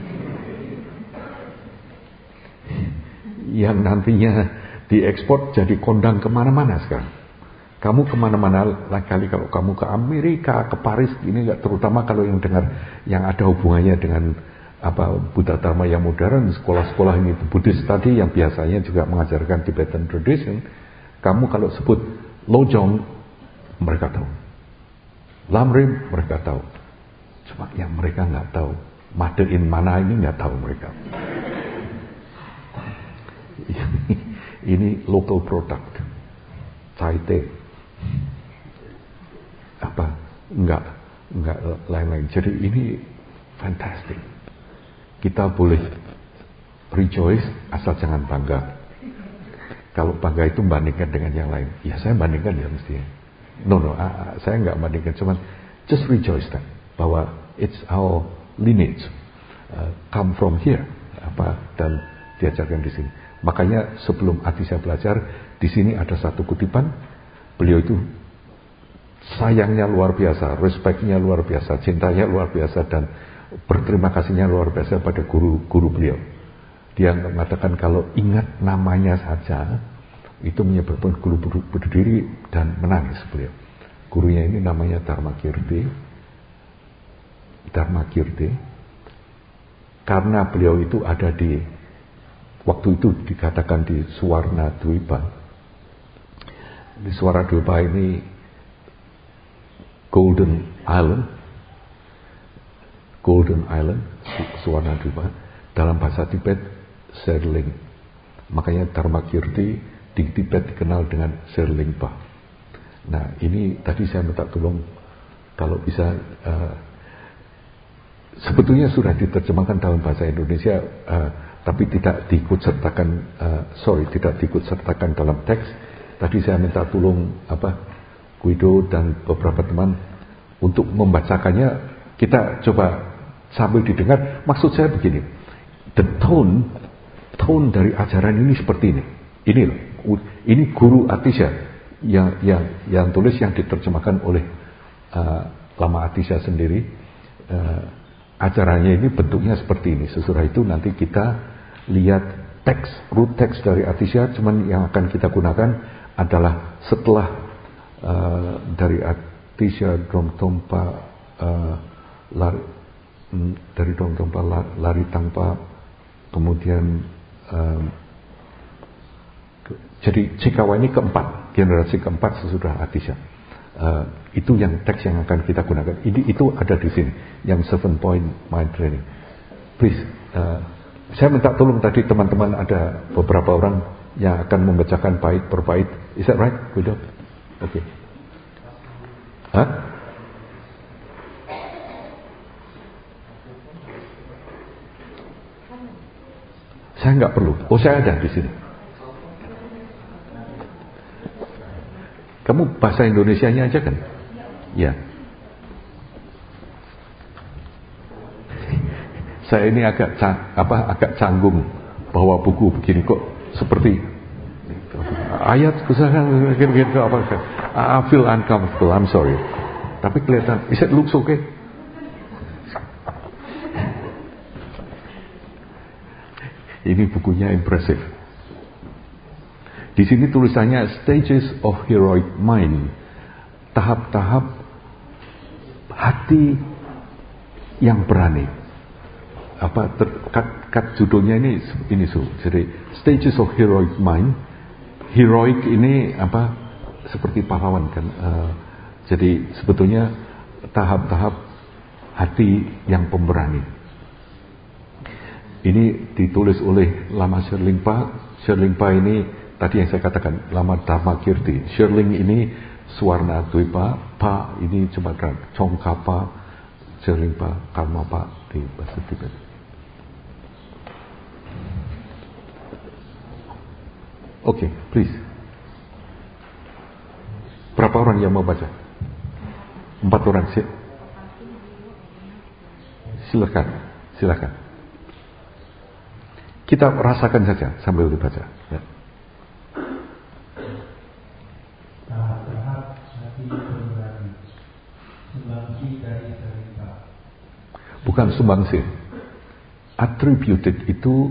Yang nantinya diekspor jadi kondang kemana-mana sekarang. Kamu kemana-mana, kali kalau kamu ke Amerika, ke Paris, ini nggak, terutama kalau yang dengar yang ada hubungannya dengan apa Buddha Dharma yang modern, sekolah-sekolah ini Buddhist tadi yang biasanya juga mengajarkan Tibetan tradition. Kamu kalau sebut Lojong, mereka tahu. Lamrim, mereka tahu. Cuma yang mereka nggak tahu, made in mana ini nggak tahu mereka. Ini local product, Chai teh, apa, enggak, enggak lain-lain. Jadi ini fantastic. Kita boleh rejoice asal jangan bangga. Kalau bangga itu bandingkan dengan yang lain, ya saya bandingkan ya mestinya. No no, uh, saya enggak bandingkan, cuman just rejoice that bahwa it's our lineage, uh, come from here, apa, dan diajarkan di sini. Makanya sebelum Atisha belajar, di sini ada satu kutipan, beliau itu sayangnya luar biasa, respectnya luar biasa, cintanya luar biasa, dan berterima kasihnya luar biasa pada guru-guru beliau. Dia mengatakan kalau ingat namanya saja, itu menyebabkan guru berdiri dan menangis beliau. Gurunya ini namanya Dharma Kirti. Dharma Kirti. Karena beliau itu ada di waktu itu dikatakan di Suwarna Dwipa. Di Suwarna Dwipa ini Golden Island, Golden Island, Suwarna Dwipa. Dalam bahasa Tibet, Serling. Makanya Dharma Kirti di Tibet dikenal dengan Serlingpa. Nah ini tadi saya minta tolong kalau bisa, uh, sebetulnya sudah diterjemahkan dalam bahasa Indonesia, uh, tapi tidak diikut sertakan, uh, sorry, tidak diikut sertakan dalam teks. Tadi saya minta tolong apa Guido dan beberapa teman untuk membacakannya. Kita coba sambil didengar. Maksud saya begini, the tone, tone dari ajaran ini seperti ini. Ini loh, ini guru Atisha yang yang yang tulis, yang diterjemahkan oleh uh, Lama Atisha sendiri. Uh, ajarannya ini bentuknya seperti ini. Sesudah itu nanti kita lihat teks, root teks dari Atisha, cuman yang akan kita gunakan adalah setelah uh, dari Atisha Dromtompa uh, lari, dari Dromtompa lari tanpa, kemudian um, ke, jadi Cikawa ini keempat, generasi keempat sesudah Atisha. Uh, itu yang teks yang akan kita gunakan. Ini itu ada di sini, yang seven point mind training. Please. Uh, Saya minta tolong tadi teman-teman, ada beberapa orang yang akan membacakan bait per bait. Is that right, Guido? Oke. Okay. Hah? Saya nggak perlu. Oh, saya ada di sini. Kamu bahasa Indonesianya aja kan? Ya. Saya ini agak apa agak canggung bawa buku begini kok seperti ayat misalkan gitu apa kan. I feel uncomfortable, I'm sorry. Tapi kelihatan, is it looks okay? Ini bukunya impresif. Di sini tulisannya Stages of Heroic Mind. Tahap-tahap hati yang berani. Apa ter, kat, kat judulnya ini ini su. Jadi Stages of Heroic Mind. Heroic ini apa? Seperti pahlawan kan. Uh, jadi sebetulnya tahap-tahap hati yang pemberani. Ini ditulis oleh Lama Sherlingpa. Sherlingpa ini tadi yang saya katakan Lama Dharmakirti. Sherling ini Suwarna Dwipa, Pa ini cuma Chongkapa, Sherlingpa Karmapa di bahasa Tibet. Oke, okay, please. Berapa orang yang mau baca? Empat orang sih. Silakan, silakan. Kita rasakan saja sambil dibaca. Ya. Tahap-tahap hati pemberani. Sumbangsi dari Sherlingpa. Bukan sumbangsi. Attributed itu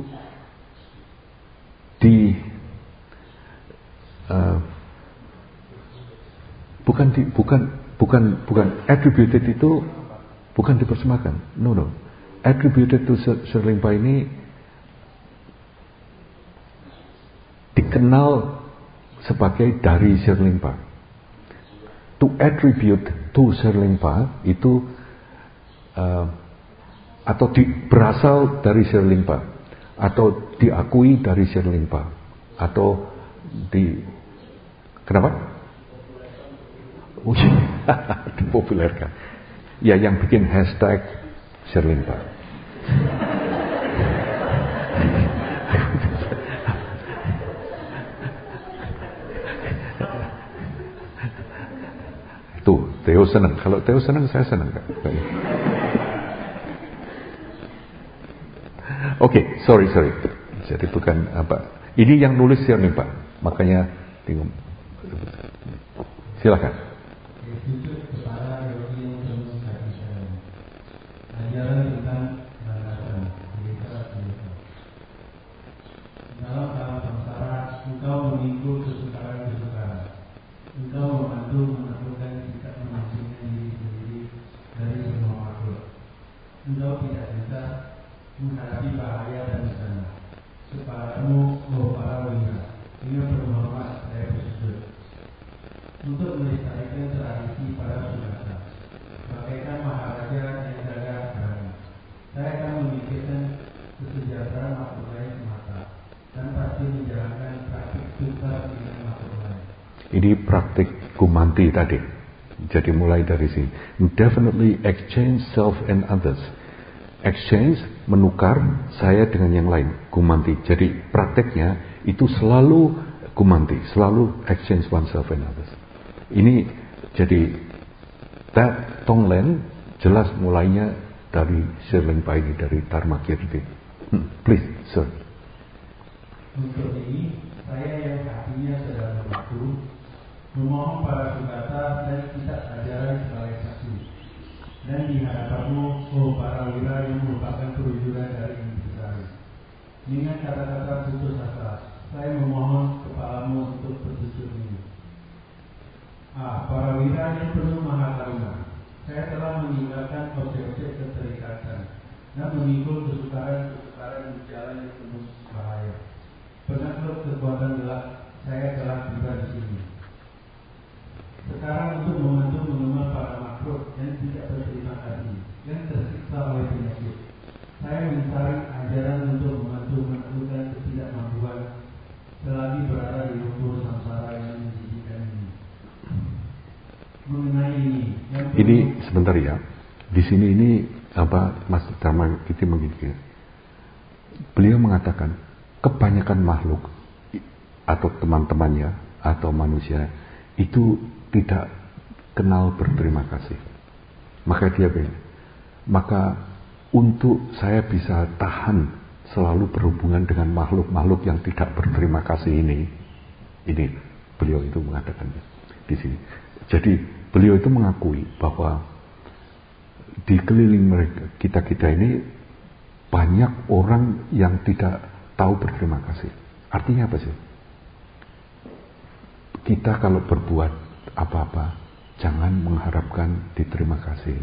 di uh, bukan di bukan bukan bukan attributed itu bukan dipersembahkan. No no. Attributed to Sherlingpa ini dikenal sebagai dari Sherlingpa. To attribute to Sherlingpa itu uh, atau di, berasal dari Sherlingpa atau diakui dari Sherlingpa atau di kenapa? Oh, dipopulerkan. Ya yang bikin hashtag Sherlingpa. Tuh, Theo senang. Kalau Theo senang, saya senang. Oke, okay, sorry, sorry. Jadi bukan apa. Ini yang nulis Sherlingpa. Makanya bingung. Silakan. Ajaran tentang balasan, cerita-cerita. Dalam dalam samsara, engkau memikul kesukaran-kesukaran. Engkau membantu menaklukkan sikap mengampuni diri sendiri dari semua makhluk. Engkau tidak bisa menghadapi bahaya dan bencana. Kepadamu, oh para wira, dengan berhormat saya bersujud. Untuk melestarikan tradisi para sugata, bagaikan maharaja yang jaga harana. Saya akan memikirkan kesejahteraan makhluk lain semata dan pasti menjalankan praktik tukar dengan makhluk lain. Ini praktik Kumanti tadi. Jadi mulai dari sini. Definitely exchange self and others. Exchange, menukar saya dengan yang lain. Kumanti. Jadi prakteknya itu selalu Kumanti. Selalu exchange oneself and others. Ini jadi that Tonglen jelas mulainya dari Sherlingpa ini, dari Dharmakirti. Hmm, please, sir. Untuk ini, saya yang hatinya sedang berbatu, memohon para sugata dan kitab ajaran sebagai saksi. Dan di hadapanmu, oh para wira yang merupakan perwujudan dari intisari. Dengan kata-kata putus asa, saya memohon kepalamu untuk bersujud ini. Ah, para wira yang penuh mahakaruna, saya telah meninggalkan objek-objek keterikatan dan memikul kesukaran-kesukaran di jalan yang penuh bahaya. Penakluk kekuatan gelap, saya telah tiba di sini. Sekarang untuk membantu mengenal para makhluk yang tidak berterima kasih, yang tersiksa oleh penyakit. Saya mencari ajaran untuk membantu menaklukkan ketidakmampuan selagi berada di lumpur samsara yang menjijikkan ini. Mengenai ini, yang ini sebentar ya. Di sini ini apa Mas Dharmakirti begini. Beliau mengatakan kebanyakan makhluk atau teman-temannya atau manusia itu tidak kenal berterima kasih. Maka dia bilang, maka untuk saya bisa tahan selalu berhubungan dengan makhluk-makhluk yang tidak berterima kasih ini, Ini beliau itu mengatakan di sini. Jadi beliau itu mengakui bahwa di keliling mereka kita-kita ini banyak orang yang tidak tahu berterima kasih. Artinya apa sih? Kita kalau berbuat apa-apa, jangan mengharapkan diterima kasih.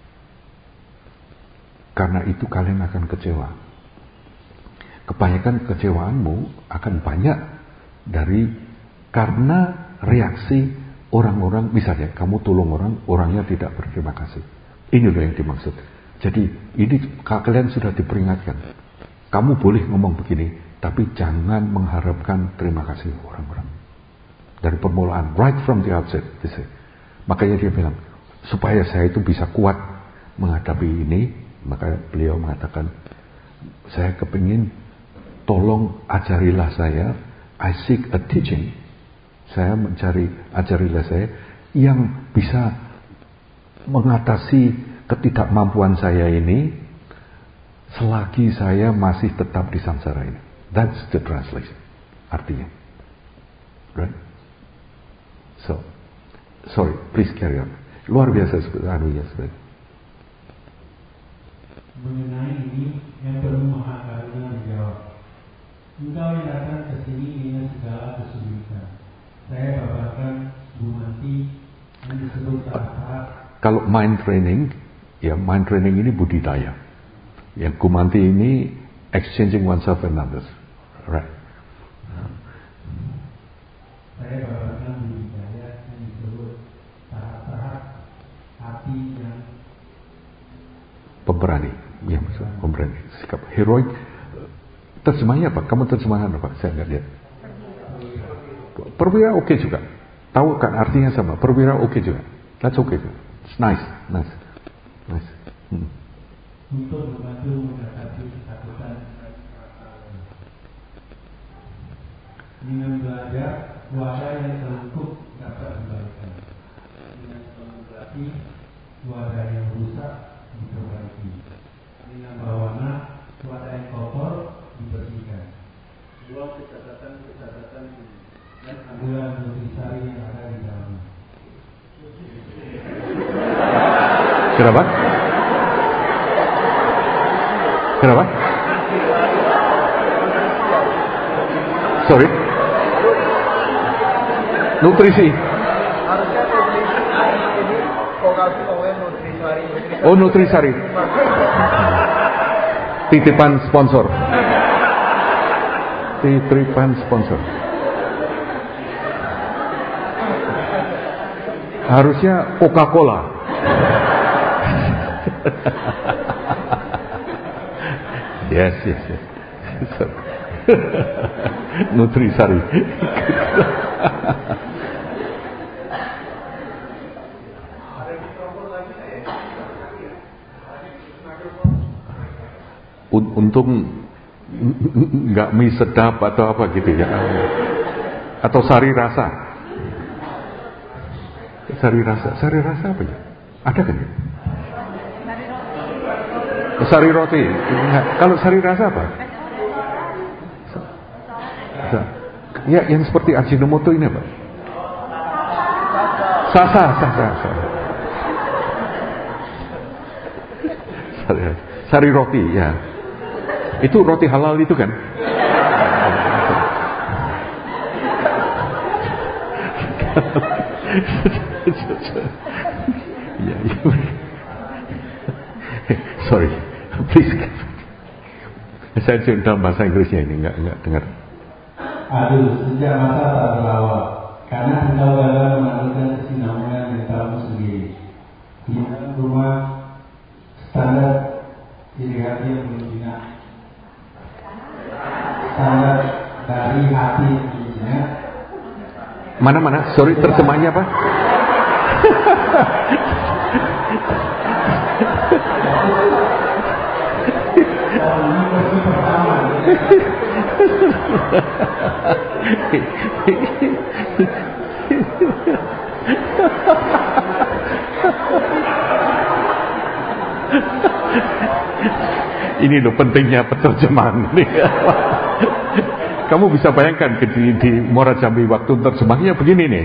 Karena itu kalian akan kecewa. Kebanyakan kecewaanmu akan banyak dari karena reaksi orang-orang. Misalnya kamu tolong orang, orangnya tidak berterima kasih. Ini loh yang dimaksud. Jadi ini kalian sudah diperingatkan. Kamu boleh ngomong begini, tapi jangan mengharapkan terima kasih orang-orang. Dari permulaan, right from the outset. Makanya dia bilang, supaya saya itu bisa kuat menghadapi ini, maka beliau mengatakan, saya kepingin tolong ajarilah saya, I seek a teaching. Saya mencari, ajarilah saya yang bisa mengatasi ketidakmampuan saya ini selagi saya masih tetap di samsara ini. That's the translation. Artinya. Right? So, sorry, please carry on. Luar biasa anunya sebenarnya. Mengenai ini, yang perlu Maha Karuna menjawab. Engkau yang datang ke sini dengan segala kesulitan. Saya babarkan Bumanti yang disebut tahap. Kalau mind training, ya mind training ini budidaya. Yang Gumanti ini exchanging oneself and others. Right. Saya babarkan budidaya yang disebut tahap-tahap hati yang pemberani. Ya, maksud pemberani. Sikap heroik. Terjemahnya apa? Kamu terjemahan apa? Saya nggak lihat. Perwira oke okay juga. Tahu kan artinya sama. Perwira oke okay juga. That's okay. It's nice, nice, nice. Hmm. Untuk membantu menghadapi ketakutan dengan belajar wadah yang terlengkup dapat dibalikan. Dengan mengerti wadah yang rusak diperbaiki. Dengan bawana wadah yang kotor dibersihkan. Buang kecacatan-kecacatan dan ambilan nutrisari yang ada di dalamnya. Kenapa? Kenapa? Sorry. Nutrisi. Oh, Nutrisari. Titipan sponsor. Titipan sponsor. Harusnya Coca-Cola. Yes, yes, yes. Nutrisari. Untung nggak mie sedap atau apa gitu ya, atau sari rasa. Sari rasa, sari rasa apa ya? Ada kan ya? Sari roti. Nah, kalau sari rasa apa? Ya, yang seperti Ajinomoto ini apa? Sasa, sasa, sasa. Sari, sari roti, ya. Itu roti halal itu kan? Ya, ya. Sorry, please. Saya cuma dalam bahasa Inggrisnya ini nggak nggak dengar. Aduh, sejak masa tak berlawan, karena engkau gagal menaklukkan kesinambungan mentalmu sendiri. Di dalam rumah standar ciri hati yang belum jinak, standar dari hati yang belum jinak. Mana mana? Sorry, terjemahnya apa? Ini versi pertama. Ini loh pentingnya penerjemahan ini. kamu bisa bayangkan di, di Muara Jambi waktu terjemahnya begini nih.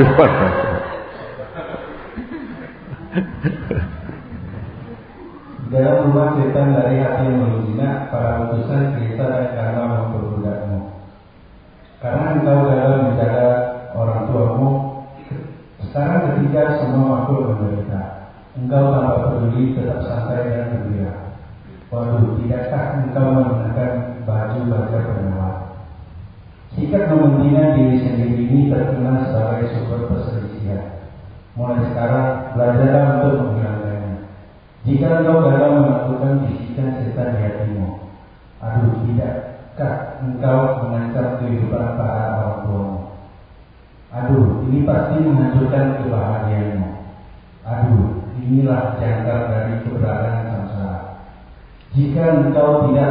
Dalam rumah setan dari hati yang menghina, para utusan kita dan karena memperbudakmu. Karena engkau dalam menjaga orang tuamu, sekarang ketika semua makhluk menderita, engkau tanpa peduli tetap santai dan gembira. Waduh, tidakkah engkau mengenakan baju baja penawar? Sikap mementingkan diri sendiri ini terkenal sebagai sumber perselisihan. Mulai sekarang, belajarlah untuk menghilangkannya. Jika engkau gagal melakukan bisikan setan di hatimu, aduh, tidakkah engkau mengancam kehidupan para orang tuamu? Aduh, ini pasti menghancurkan kebahagiaanmu. Aduh, inilah jangkar dari keberadaan samsara. Jika engkau tidak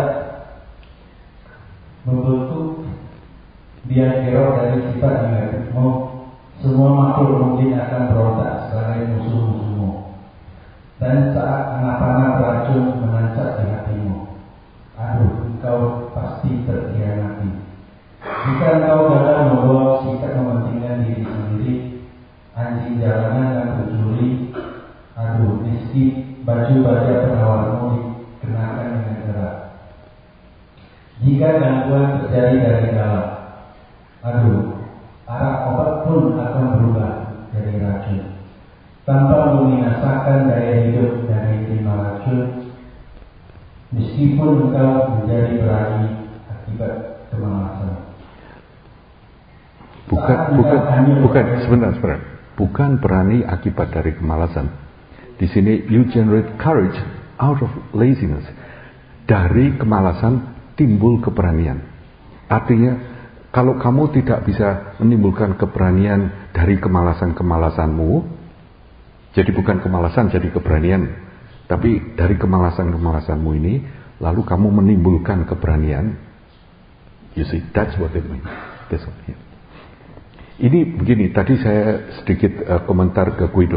membentuk biar kerok dari sifat negatifmu, semua makhluk mungkin akan berontak sebagai musuh-musuhmu. Dan saat anak panah beracun menancap di hatimu, aduh, engkau pasti terkhianati. Jika engkau gagal membawa sikap mementingkan diri sendiri, anjing jalanan dan pencuri, aduh, meski baju baja penawarmu dikenakan dengan erat. Jika gangguan terjadi dari dalam, aduh, arah obat pun akan berubah jadi racun. Tanpa membinasakan daya hidup dari lima racun, meskipun engkau menjadi berani akibat kemalasan. Bukan, bukan, bukan, sebentar, sebentar. Bukan berani akibat dari kemalasan. Di sini, you generate courage out of laziness. Dari kemalasan timbul keberanian. Artinya, kalau kamu tidak bisa menimbulkan keberanian dari kemalasan-kemalasanmu, jadi bukan kemalasan, jadi keberanian. Tapi dari kemalasan-kemalasanmu ini, lalu kamu menimbulkan keberanian. You see, that's what it means. That's what it means. Ini begini, tadi saya sedikit uh, komentar ke Guido.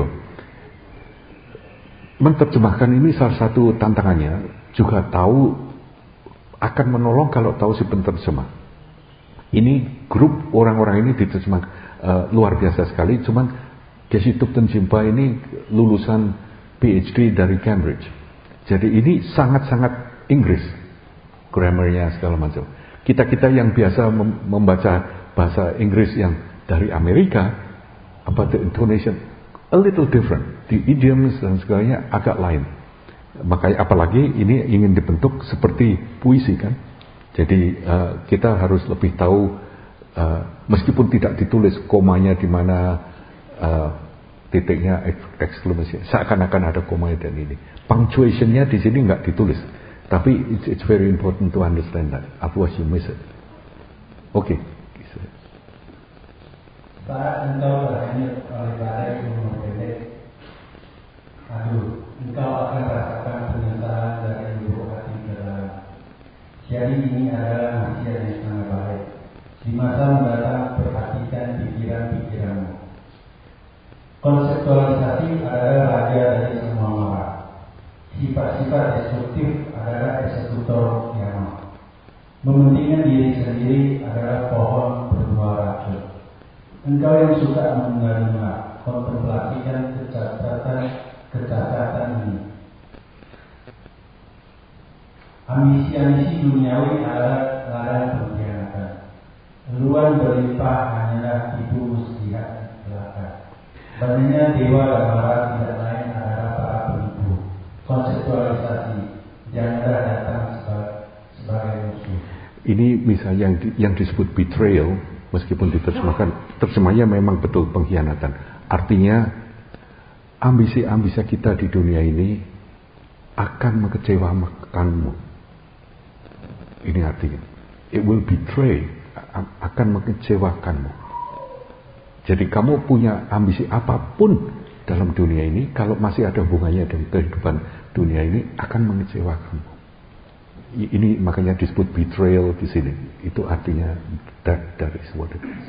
Menerjemahkan ini salah satu tantangannya, juga tahu akan menolong kalau tahu si penerjemah. Ini grup orang-orang ini diterjemah uh, luar biasa sekali, cuman Geshe Thupten Jinpa ini lulusan P H D dari Cambridge. Jadi ini sangat-sangat Inggris, grammarnya segala macam. Kita-kita yang biasa mem- membaca bahasa Inggris yang dari Amerika, apa the intonation a little different, the idioms dan segalanya agak lain. Makanya apalagi ini ingin dibentuk seperti puisi kan. Jadi uh, kita harus lebih tahu, uh, meskipun tidak ditulis komanya di mana, uh, titiknya eksklamasi, seakan-akan ada koma dan ini. Punctuationnya di sini nggak ditulis, tapi it's, it's very important to understand that, otherwise you miss it. Oke. Okay. Saat engkau terhanyut oleh badai gunung pendek, aduh, engkau akan rasakan penyesalan dari lubuk hati ke dalam. Jadi ini adalah nasihat yang sangat baik. Di masa mendatang, perhatikan pikiran-pikiranmu. Konseptualisasi adalah raja dari semua mara. Sifat-sifat destruktif adalah eksekutor yang mementingkan diri sendiri adalah pohon berbuah racun. Engkau yang suka mendengar, kontemplasikan kecacatan-kecacatan ini. Ambisi-ambisi duniawi adalah ladang pengkhianatan. Luan berlimpah hanyalah tipu muslihat belaka. Banyaknya dewa dan mara tidak lain adalah para penipu. Konseptualisasi janganlah datang sebagai, sebagai musuh. Ini misalnya yang, di, yang disebut betrayal, meskipun diterjemahkan, terjemahnya memang betul pengkhianatan. Artinya ambisi-ambisi kita di dunia ini akan mengecewakanmu. Ini artinya, it will betray, akan mengecewakanmu. Jadi kamu punya ambisi apapun dalam dunia ini, kalau masih ada hubungannya dengan kehidupan dunia ini, akan mengecewakanmu. Ini makanya disebut betrayal di sini. Itu artinya that, that is what it is.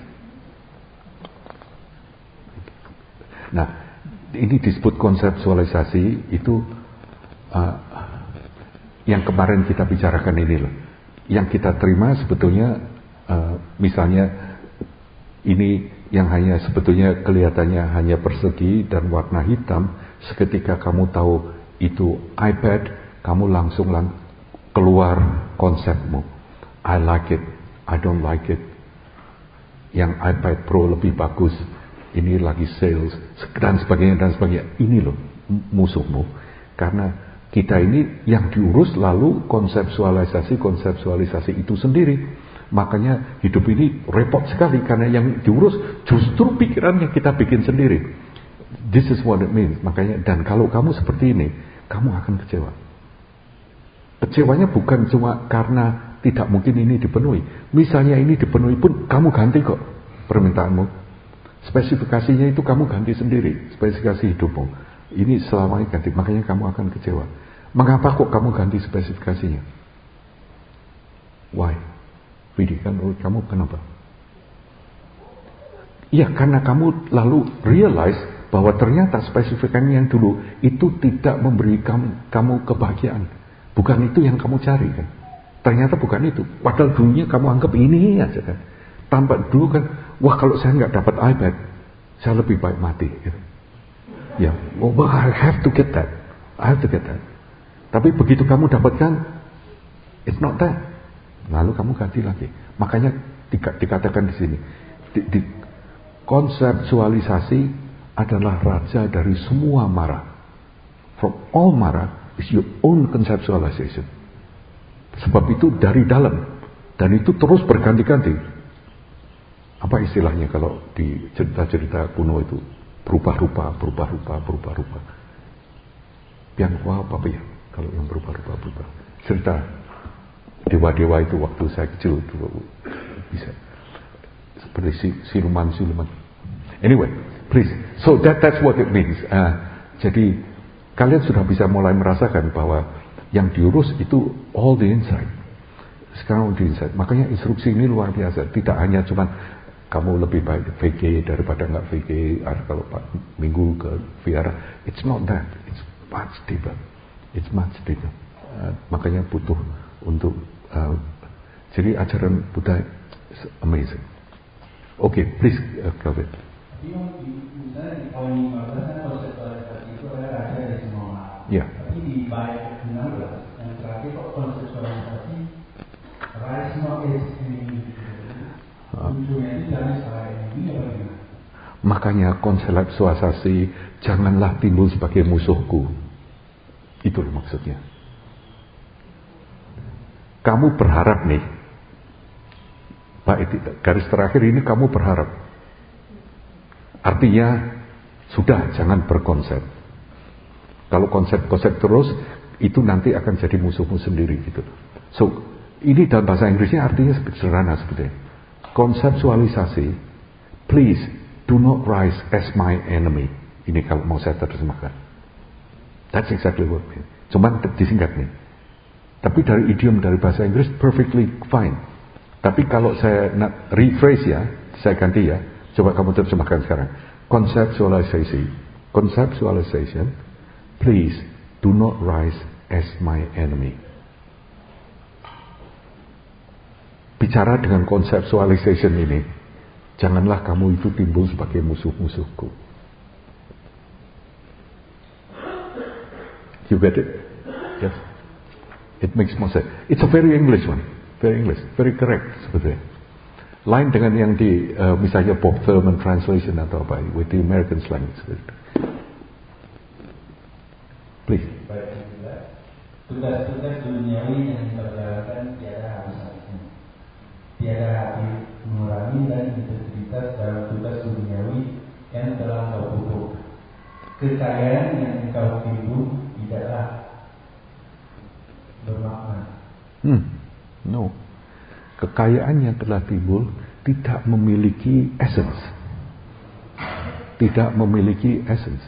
Nah, ini disebut konseptualisasi. Itu uh, yang kemarin kita bicarakan ini loh. Yang kita terima sebetulnya Uh, misalnya ini yang hanya sebetulnya kelihatannya hanya persegi dan warna hitam, seketika kamu tahu itu iPad, kamu langsung lang- keluar konsepmu. I like it, I don't like it. Yang iPad Pro lebih bagus, ini lagi sales, dan sebagainya dan sebagainya. Ini loh musuhmu. Karena kita ini yang diurus lalu konseptualisasi konseptualisasi itu sendiri. Makanya hidup ini repot sekali karena yang diurus justru pikiran yang kita bikin sendiri. This is what it means. Makanya, dan kalau kamu seperti ini, kamu akan kecewa. Kecewanya bukan cuma karena tidak mungkin ini dipenuhi. Misalnya ini dipenuhi pun kamu ganti kok permintaanmu. Spesifikasinya itu kamu ganti sendiri, spesifikasi hidupmu. Ini selamanya ganti, makanya kamu akan kecewa. Mengapa kok kamu ganti spesifikasinya? Why? Pendidikan menurut kamu kenapa? Iya, karena kamu lalu realize bahwa ternyata spesifikannya yang dulu itu tidak memberi kamu, kamu kebahagiaan. Bukan itu yang kamu cari kan? Ternyata bukan itu. Padahal dulunya kamu anggap ini aja kan? Tanpa dulu kan, wah kalau saya nggak dapat iPad, saya lebih baik mati. Gitu. Ya, oh, but I have to get that. I have to get that. Tapi begitu kamu dapatkan, it's not that. Lalu kamu ganti lagi. Makanya dikatakan di sini, di, di, konseptualisasi adalah raja dari semua mara. From all mara is your own conceptualization. Sebab itu dari dalam, dan itu terus berganti-ganti. Apa istilahnya kalau di cerita-cerita kuno itu? Berubah-ubah, berubah-ubah, berubah-ubah. Biang apa ya? Kalau yang berubah-ubah, berubah. Cerita dewa-dewa itu waktu saya kecil dulu bisa seperti siluman-siluman. Anyway, please. So that that's what it means. Uh, jadi kalian sudah bisa mulai merasakan bahwa yang diurus itu all the inside. Sekarang all the inside. Makanya instruksi ini luar biasa. Tidak hanya cuman kamu lebih baik V G daripada nggak V G. Kalau minggu ke Viara, it's not that. It's much deeper. It's much deeper. Uh, makanya butuh untuk Uh, jadi ajaran Buddha is amazing. Oke, okay, please, uh, Kelvin. Tapi misalnya di poin lima belas kan konseptualisasi itu adalah raja dari semua hal. Ya. Tapi di bait enam belas yang terakhir kok konseptualisasi rise not as enemy. Munculnya itu jangan sebagai enemy apa gimana? Makanya konseptualisasi janganlah timbul sebagai musuhku. Itu maksudnya. Kamu berharap nih, Pak, garis terakhir ini kamu berharap. Artinya, sudah jangan berkonsep. Kalau konsep-konsep terus, itu nanti akan jadi musuhmu sendiri gitu. So, ini dalam bahasa Inggrisnya artinya sederhana sebetulnya. Konseptualisasi, please do not rise as my enemy. Ini kalau mau saya terjemahkan. That's exactly what it means. Cuman disingkat nih. Tapi dari idiom dari bahasa Inggris perfectly fine. Tapi kalau saya nak rephrase ya, saya ganti ya. Coba kamu terjemahkan sekarang. Conceptualization, conceptualization, please do not rise as my enemy. Bicara dengan conceptualization ini, janganlah kamu itu timbul sebagai musuh-musuhku. You get it? Yes. It makes more sense. It's a very English one, very English, very correct sebetulnya. Lain dengan yang di uh, misalnya Bob Thurman translation atau apa, with the American slang. Please. Tugas-tugas duniawi yang diperjalankan tiada habis-habisnya. Tiada habis mengurangi dan integritas dalam tugas duniawi yang telah kau pupuk. Kekayaan yang engkau timbul tidaklah bermakna. Hmm, no. Kekayaan yang telah timbul tidak memiliki essence. Tidak memiliki essence.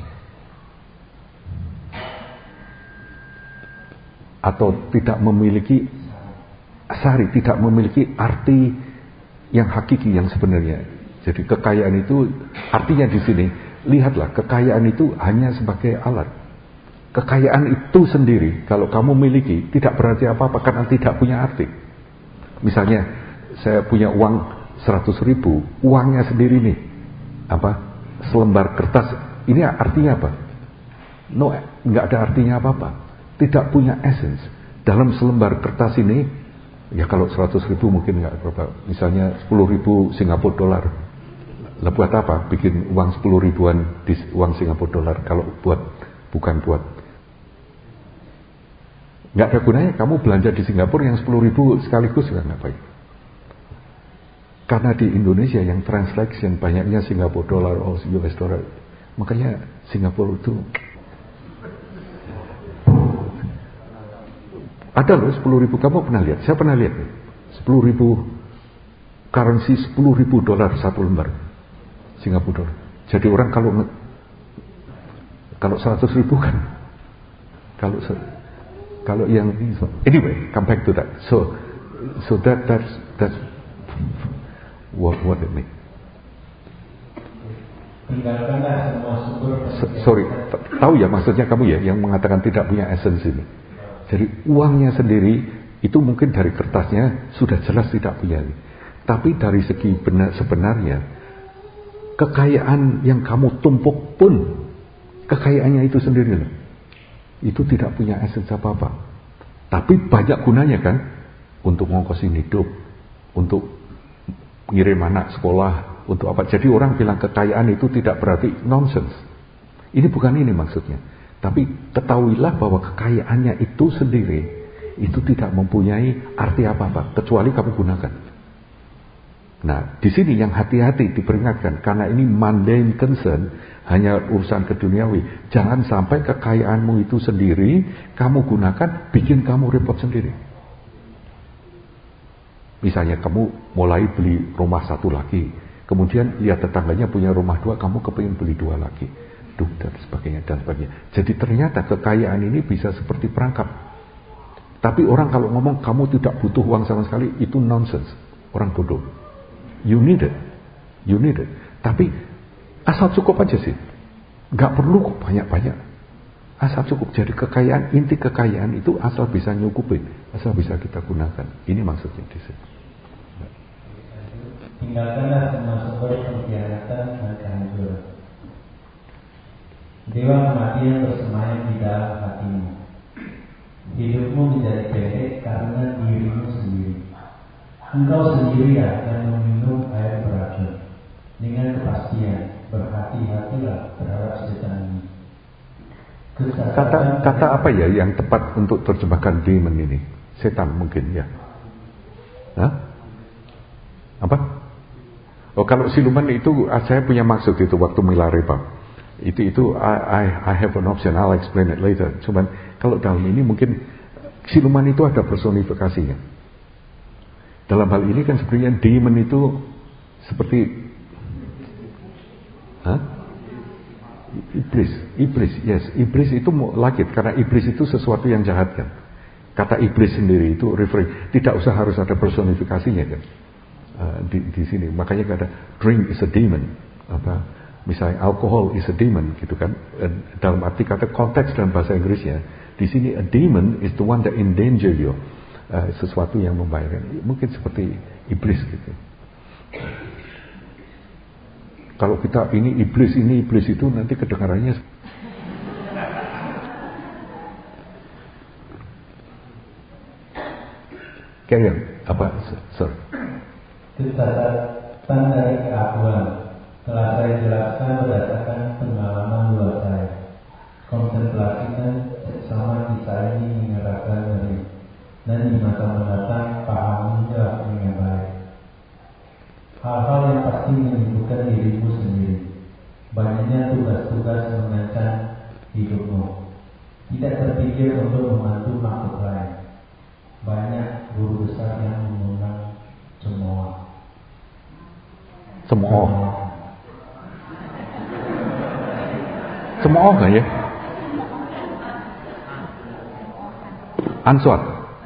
Atau tidak memiliki sari, tidak memiliki arti yang hakiki yang sebenarnya. Jadi kekayaan itu artinya di sini, lihatlah kekayaan itu hanya sebagai alat. Kekayaan itu sendiri, kalau kamu miliki, tidak berarti apa-apa karena tidak punya arti. Misalnya, saya punya uang seratus ribu, uangnya sendiri nih, apa, selembar kertas, ini artinya apa? No, nggak ada artinya apa-apa. Tidak punya essence. Dalam selembar kertas ini, ya kalau seratus ribu mungkin nggak berapa, misalnya sepuluh ribu Singapura dolar. Lah buat apa? Bikin uang sepuluh ribuan di uang Singapura dolar kalau buat bukan buat. Nggak ada gunanya kamu belanja di Singapura yang sepuluh ribu sekaligus kan nggak baik. Karena di Indonesia yang transaction banyaknya Singapura dolar atau U S dollar, makanya Singapura itu ada loh sepuluh ribu. Kamu pernah lihat? Saya pernah lihat sepuluh ribu currency sepuluh ribu dolar satu lembar Singapura dolar. Jadi orang kalau kalau seratus ribu kan, kalau kalau yang anyway, come back to that. So so that that's that's what what it mean. Tinggalkanlah semua sumber. Sorry, tahu ya maksudnya kamu ya yang mengatakan tidak punya essence ini. Jadi uangnya sendiri itu mungkin dari kertasnya sudah jelas tidak punya. Tapi dari segi benar, sebenarnya kekayaan yang kamu tumpuk pun kekayaannya itu sendiri loh. Itu tidak punya essence apa-apa. Tapi banyak gunanya kan untuk ngongkosin hidup, untuk ngirim anak sekolah, untuk apa. Jadi orang bilang kekayaan itu tidak berarti nonsense. Ini bukan ini maksudnya. Tapi ketahuilah bahwa kekayaannya itu sendiri itu tidak mempunyai arti apa-apa kecuali kamu gunakan. Nah, di sini yang hati-hati diperingatkan karena ini mundane concern, hanya urusan keduniawi. Jangan sampai kekayaanmu itu sendiri kamu gunakan bikin kamu repot sendiri. Misalnya kamu mulai beli rumah satu lagi, kemudian lihat tetangganya punya rumah dua, kamu kepingin beli dua lagi. Dan sebagainya dan sebagainya. Jadi ternyata kekayaan ini bisa seperti perangkap. Tapi orang kalau ngomong kamu tidak butuh uang sama sekali, itu nonsense. Orang bodoh. You need it, you need it. Tapi asal cukup aja sih. Gak perlu kok banyak-banyak. Asal cukup. Jadi kekayaan, inti kekayaan itu asal bisa nyukupin, asal bisa kita gunakan. Ini maksudnya di sini. Tinggalkanlah semua sumber pengkhianatan dan kehancuran. Dewa kematian bersemayam di dalam hatimu. Hidupmu menjadi pendek karena dirimu sendiri. Engkau sendiri akan meminum air beracun. Dengan kepastian, berhati-hatilah terhadap setan ini. Kata, kata apa ya yang tepat untuk terjemahkan demon ini? Setan mungkin ya. Hah? Apa? Oh kalau siluman itu saya punya maksud itu waktu Milarepa. Itu itu I, I have an option, I'll explain it later. Cuman kalau dalam ini mungkin siluman itu ada personifikasinya. Dalam hal ini kan sebenarnya demon itu seperti Hah? Iblis, iblis, yes, iblis itu lakit karena iblis itu sesuatu yang jahat kan. Kata iblis sendiri itu referring, tidak usah harus ada personifikasinya kan. Uh, di, di sini makanya kata drink is a demon, apa? Misalnya alkohol is a demon gitu kan. Dalam arti kata konteks dalam bahasa Inggrisnya, di sini a demon is the one that endanger you. Uh, sesuatu yang membahayakan. Mungkin seperti iblis gitu. Kalau kita ini iblis ini iblis itu nanti kedengarannya kayak apa? Sorry. Catatan dari keakuan telah saya jelaskan berdasarkan pengalaman luar saya. Kontemplasinya sama kisah ini menyerahkan dari dan di masa mendatang pahamilah dengan baik. Hal-hal yang pasti menyibukkan dirimu sendiri. Banyaknya tugas-tugas mengancam hidupmu. Tidak terpikir untuk membantu makhluk lain. Banyak guru besar yang mengundang cemooh. Cemooh. Cemooh nggak ya? Answer.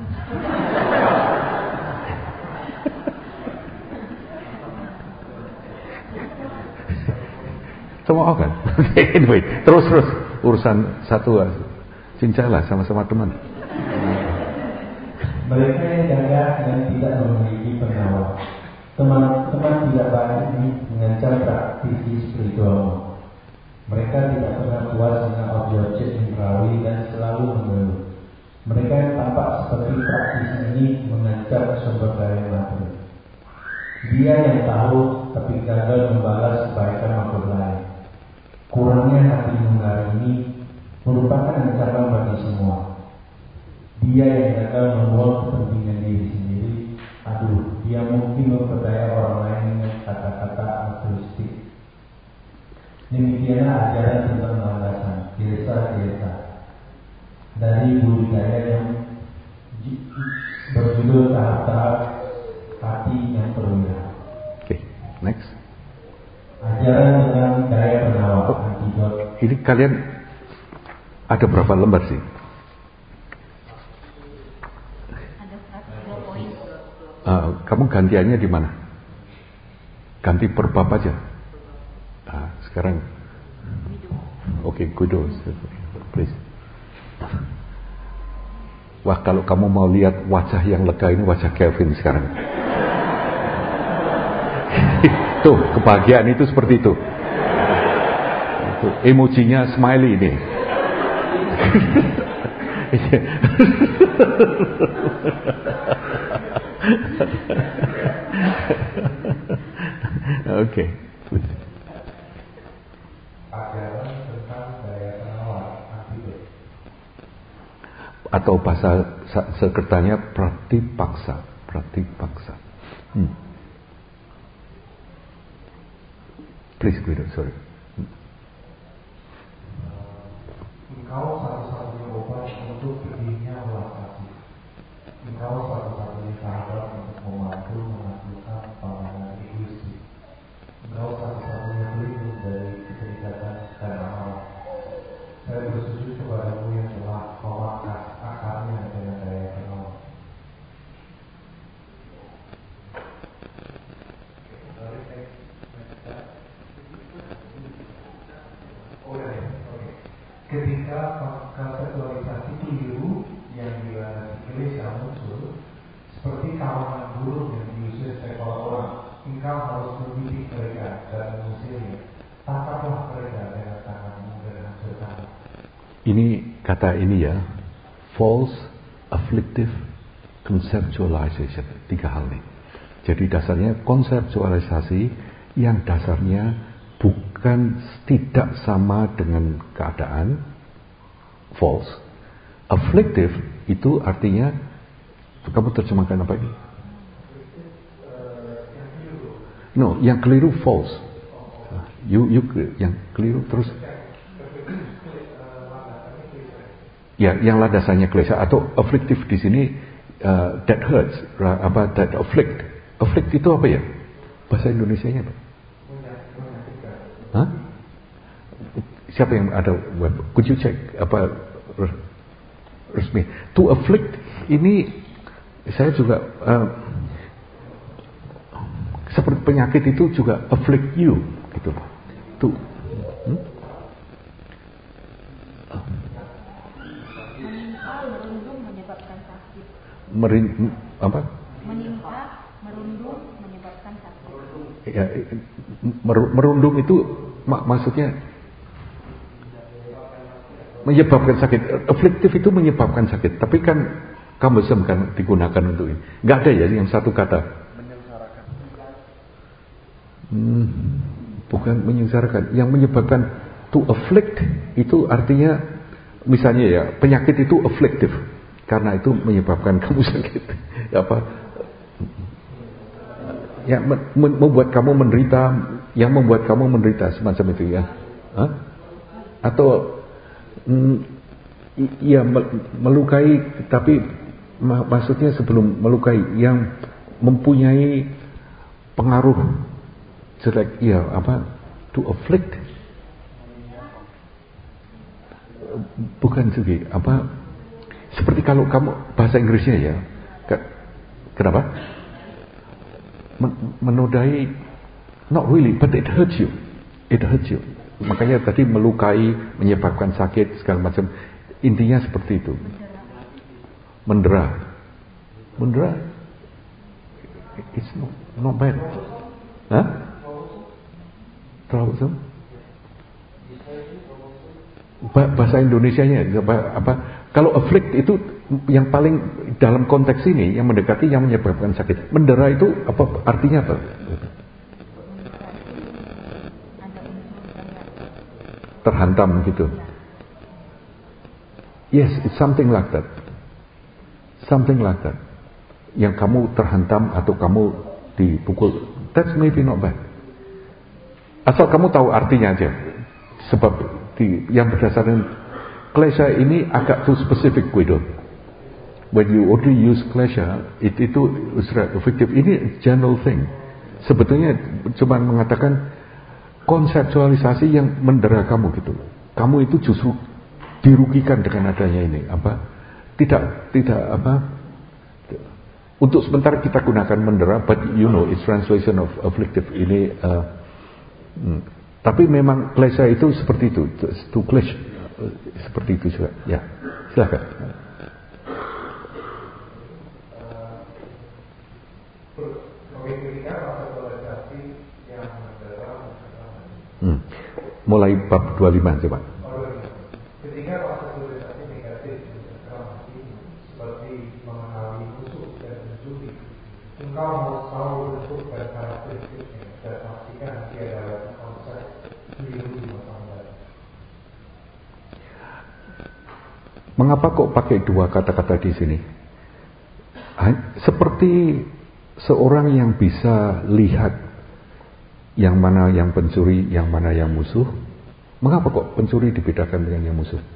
Cemooh kan? Anyway, terus terus urusan satu cincailah sama-sama teman. Mereka yang gagah dan tidak memiliki pengawal, Teman-teman tidak baik ini mengancam praktisi spiritual. Mereka tidak pernah puas dengan objek indrawi dan selalu mengeluh. Mereka yang tampak seperti praktisi ini mengancam sumber daya materi. Dia yang tahu tapi gagal membalas kebaikan makhluk lain. Kurangnya hati nurani ini merupakan ancaman bagi semua. Dia yang gagal membuang kepentingan diri sendiri. Aduh, dia mungkin memperdaya orang lain dengan kata-kata altruistik. Demikianlah ajaran tentang landasan desa-desa dari budidaya yang berjudul tahap-tahap hati yang perwira. Oke, okay, next. Ajaran tentang daya penawar oh, antidot. Ini kalian ada berapa lembar sih? Ada dua poin. Uh, kamu gantiannya di mana? Ganti per bab aja. Nah, sekarang. Oke, okay, kudos, please. Wah, kalau kamu mau lihat wajah yang lega ini wajah Kelvin sekarang. Tuh, kebahagiaan itu seperti itu. Itu emojinya smiley ini. Oke. Ajaran tentang daya penawar antidot. Atau bahasa sekretanya pratipaksa, pratipaksa. Hmm. Please, Guido, sorry. Hmm. Engkau satu-satunya obat untuk pedihnya ulas kasih. Engkau satu-satunya sahabat untuk membantu menaklukkan pandangan egoistik. Engkau satu-satunya pelindung dari keterikatan dan amal. Saya bersujud kepadamu yang telah memangkas akarnya dengan daya penawar. Oh ya, oke. Ketika konseptualisasi keliru yang dilandasi klise muncul, seperti kawanan burung yang diusir seekor orang, engkau harus mendidik mereka dan mengusirnya. Tangkaplah mereka dengan tanganmu dan hancurkanlah. Ini kata ini ya, false afflictive conceptualization. Tiga hal nih. Jadi dasarnya konseptualisasi yang dasarnya bukan tidak sama dengan keadaan, false. Afflictive itu artinya, kamu terjemahkan apa ini? No, yang keliru false. You, you yang keliru terus. Ya, yang landasannya klise atau afflictive di sini uh, that hurts, apa that afflict. Afflict itu apa ya? Bahasa Indonesianya apa? Hah? Siapa yang ada web? Could you check apa resmi? To afflict ini saya juga uh, seperti penyakit itu juga afflict you gitu. To hmm? Merin, apa? Menimpa, merundung, menyebabkan sakit. Ya, mer, merundung itu mak, maksudnya menyebabkan sakit. Afflictive itu menyebabkan sakit. Tapi kan cumbersome kan digunakan untuk ini. Gak ada ya yang satu kata. Menyengsarakan. Hmm, bukan menyengsarakan. Yang menyebabkan to afflict itu artinya misalnya ya penyakit itu afflictive. Karena itu menyebabkan kamu sakit, apa? Ya, membuat kamu menderita, yang membuat kamu menderita semacam itu ya, Hah? Atau, mm, ya melukai, tapi mak- maksudnya sebelum melukai, yang mempunyai pengaruh jelek, ya apa? To afflict, bukan segi apa? Seperti kalau kamu bahasa Inggrisnya ya, kenapa? Menodai, not really, but it hurts you, it hurts you. Makanya tadi melukai, menyebabkan sakit segala macam. Intinya seperti itu. Mendera, mendera. It's not, not bad. Hah? Troublesome? Bahasa Indonesianya apa, apa? Kalau afflict itu yang paling dalam konteks ini yang mendekati yang menyebabkan sakit. Mendera itu apa artinya apa? Terhantam gitu. Yes, it's something like that. Something like that. Yang kamu terhantam atau kamu dipukul, that's maybe not bad. Asal kamu tahu artinya aja. Sebab di, yang berdasarkan klesha ini agak too specific, Guido. When you only use klesha, it, itu efektif. Ini general thing. Sebetulnya cuma mengatakan konseptualisasi yang mendera kamu gitu. Kamu itu justru dirugikan dengan adanya ini. Apa? Tidak, tidak apa? Untuk sebentar kita gunakan mendera, but you know, it's translation of afflictive ini. Uh, hmm. Tapi memang klesha itu seperti itu, to clash uh, seperti itu juga. Ya, silakan. Hmm. Mulai bab dua puluh lima coba. Ketika proses sosialisasi negatif seperti mengenali musuh dan mencuri, engkau harus tahu bentuk dan karakteristiknya dan pastikan tiada lagi konsep keliru di masa mendatang. Mengapa kok pakai dua kata-kata di sini? Seperti seorang yang bisa lihat yang mana yang pencuri, yang mana yang musuh. Mengapa kok pencuri dibedakan dengan yang musuh?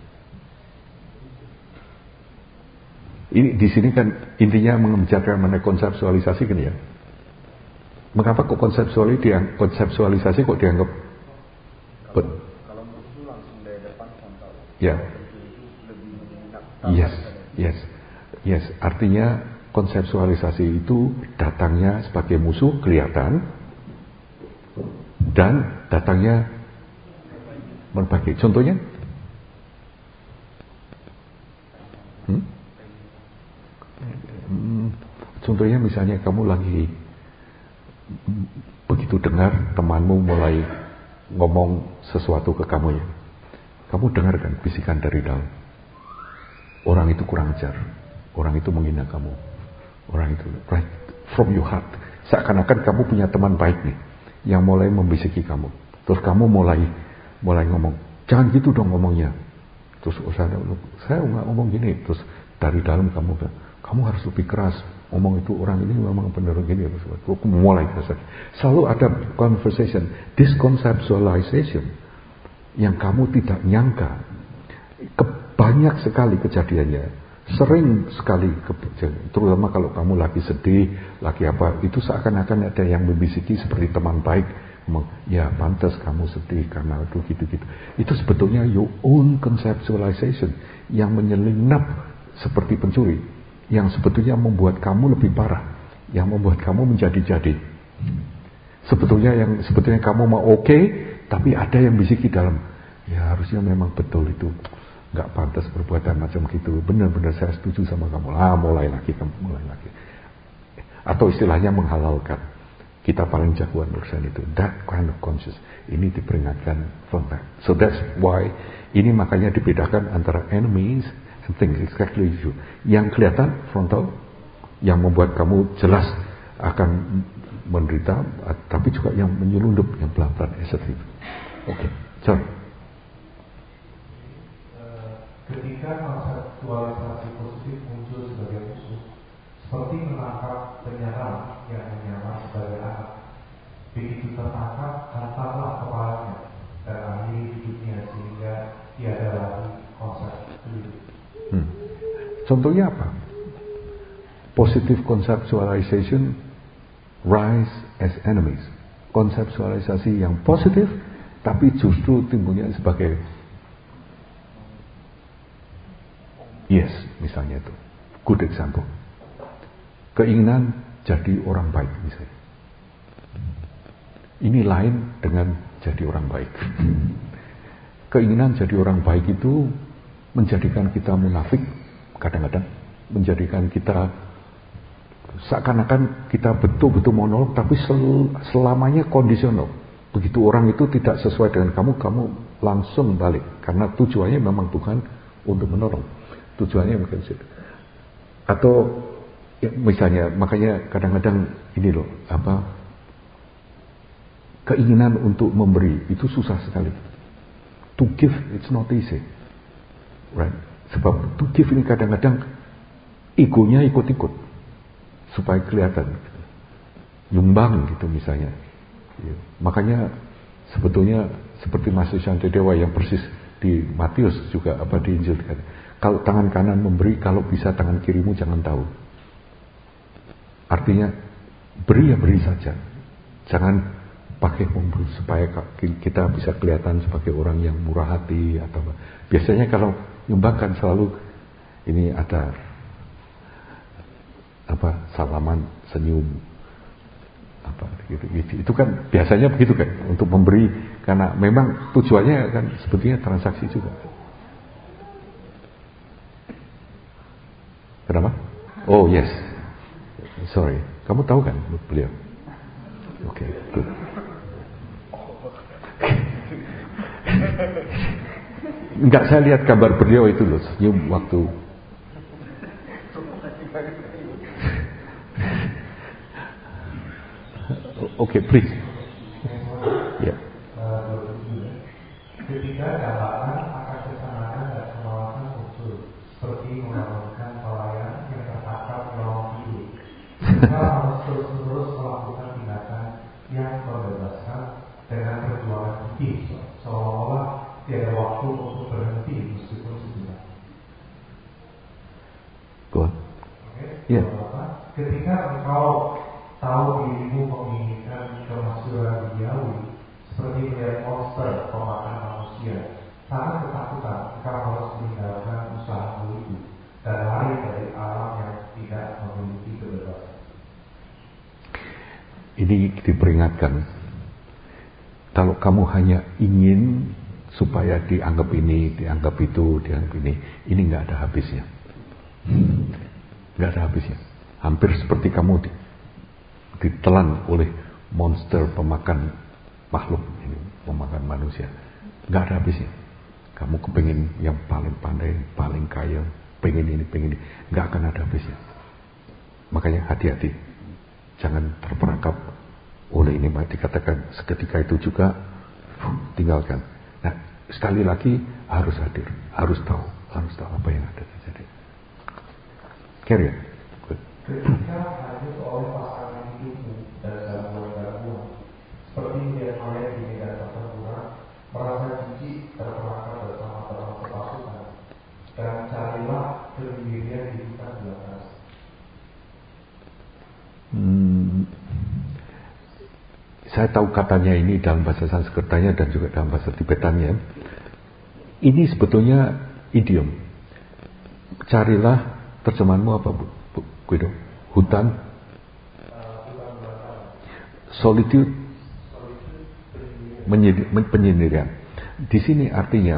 Ini di sini kan intinya membicarakan mengenai konseptualisasi kan ya. Mengapa kok konseptualisasi dianggap, konseptualisasi kok dianggap ben? Kalau musuh langsung dari depan frontal. Ya. Yes, yes, yes. Artinya konseptualisasi itu datangnya sebagai musuh kelihatan dan datangnya berbagi. Contohnya? Hmm? Hmm, contohnya misalnya kamu lagi begitu dengar temanmu mulai ngomong sesuatu ke kamu ya. Kamu dengarkan bisikan dari dalam. Orang itu kurang ajar. Orang itu menghina kamu. Orang itu right from your heart. Seakan-akan kamu punya teman baik nih yang mulai membisiki kamu. Terus kamu mulai mulai ngomong, jangan gitu dong ngomongnya. Terus oh, saya, saya nggak ngomong gini. Terus dari dalam kamu bilang, kamu harus lebih keras. Ngomong itu orang ini memang benar gini. Terus mulai keras. Selalu ada conversation, disconceptualization yang kamu tidak nyangka. Banyak sekali kejadiannya. Sering sekali, terutama kalau kamu lagi sedih, lagi apa, itu seakan-akan ada yang membisiki seperti teman baik, ngomong, ya pantas kamu sedih karena itu gitu-gitu. Itu sebetulnya your own conceptualization yang menyelinap seperti pencuri, yang sebetulnya membuat kamu lebih parah, yang membuat kamu menjadi-jadi. Sebetulnya yang sebetulnya kamu mau oke, okay, tapi ada yang bisiki dalam, ya harusnya memang betul itu. Nggak pantas perbuatan macam gitu. Benar-benar saya setuju sama kamu. Ah, mulai lagi, kamu mulai lagi. Atau istilahnya menghalalkan. Kita paling jagoan urusan itu. That kind of conscious. Ini diperingatkan from that. So that's why ini makanya dibedakan antara enemies and things. Exactly you. Yang kelihatan frontal, yang membuat kamu jelas akan menderita, tapi juga yang menyelundup, yang pelan-pelan assertif. Oke, okay. Sorry. Ketika konseptualisasi positif muncul sebagai musuh, seperti menangkap penyerang yang menyamar sebagai anak, begitu tertangkap, hantarlah kepalanya dan akhiri hidupnya sehingga tiada lagi konsep keliru. Hmm. Contohnya apa? Positive conceptualization rise as enemies. Konseptualisasi yang positif, tapi justru timbulnya sebagai yes, misalnya itu. Good example. Keinginan jadi orang baik misalnya. Ini lain dengan jadi orang baik. Keinginan jadi orang baik itu menjadikan kita munafik, kadang-kadang menjadikan kita Seakan-akan kita betul-betul monolog, tapi sel- selamanya kondisional. Begitu orang itu tidak sesuai dengan kamu, kamu langsung balik. Karena tujuannya memang Tuhan untuk menolong. Tujuannya mungkin itu. Atau ya, misalnya, makanya kadang-kadang ini loh, apa keinginan untuk memberi itu susah sekali. To give, it's not easy. Right? Sebab to give ini kadang-kadang egonya ikut-ikut supaya kelihatan. Nyumbang gitu misalnya. Ya. Makanya sebetulnya seperti Mas Shantidewa yang persis di Matius juga apa di Injil kan. Kalau tangan kanan memberi, kalau bisa tangan kirimu jangan tahu. Artinya beri ya beri saja. Jangan pakai memberi supaya kita bisa kelihatan sebagai orang yang murah hati atau apa. Biasanya kalau nyumbangkan selalu ini ada apa salaman senyum apa gitu, gitu. Itu kan biasanya begitu kan untuk memberi karena memang tujuannya kan sebetulnya transaksi juga. Kenapa? Oh yes, sorry, kamu tahu kan beliau? Oke, okay, good. Enggak, saya lihat gambar beliau itu loh senyum waktu Oke, okay, please. Ya. Ketika dakwaan akan kesenangan dan penolakan muncul, seperti mengamalkan pelayan yang tertangkap dalam hidup, kita harus terus-menerus melakukan tindakan yang membebaskan dengan perjuangan gigih, seolah-olah tiada waktu untuk berhenti meskipun sejenak. Go on. Oke. Yeah. Ketika engkau tahu dirimu menginginkan kemasyhuran duniawi seperti melihat monster pemakan manusia, sangat ketakutan engkau harus meninggalkan usahamu itu dan lari dari alam yang tidak memiliki kebebasan. Ini diperingatkan. Kalau kamu hanya ingin supaya dianggap ini, dianggap itu, dianggap ini, ini nggak ada habisnya. Nggak ada habisnya. Hampir seperti kamu di ditelan oleh monster pemakan makhluk ini, pemakan manusia. Nggak ada habisnya. Kamu kepingin yang paling pandai, paling kaya, pengen ini, pengen ini, nggak akan ada habisnya. Makanya hati-hati, jangan terperangkap oleh ini. Dikatakan seketika itu juga tinggalkan. Nah, sekali lagi harus hadir, harus tahu, harus tahu apa yang ada terjadi. Carry on. Ketika hanya oleh pasangan hidupmu dan gangguan-gangguan seperti melihat ayat di medan pertempuran, merasa jijik terperangkap bersama teman sepasukan, dan carilah kemendidikan di hutan belantara. Hmm, saya tahu katanya ini dalam bahasa Sanskertanya dan juga dalam bahasa Tibetannya. Ini sebetulnya idiom. Carilah, terjemahanmu apa Bu? Bu Guido? Hutan, solitude, penyendirian. Di sini artinya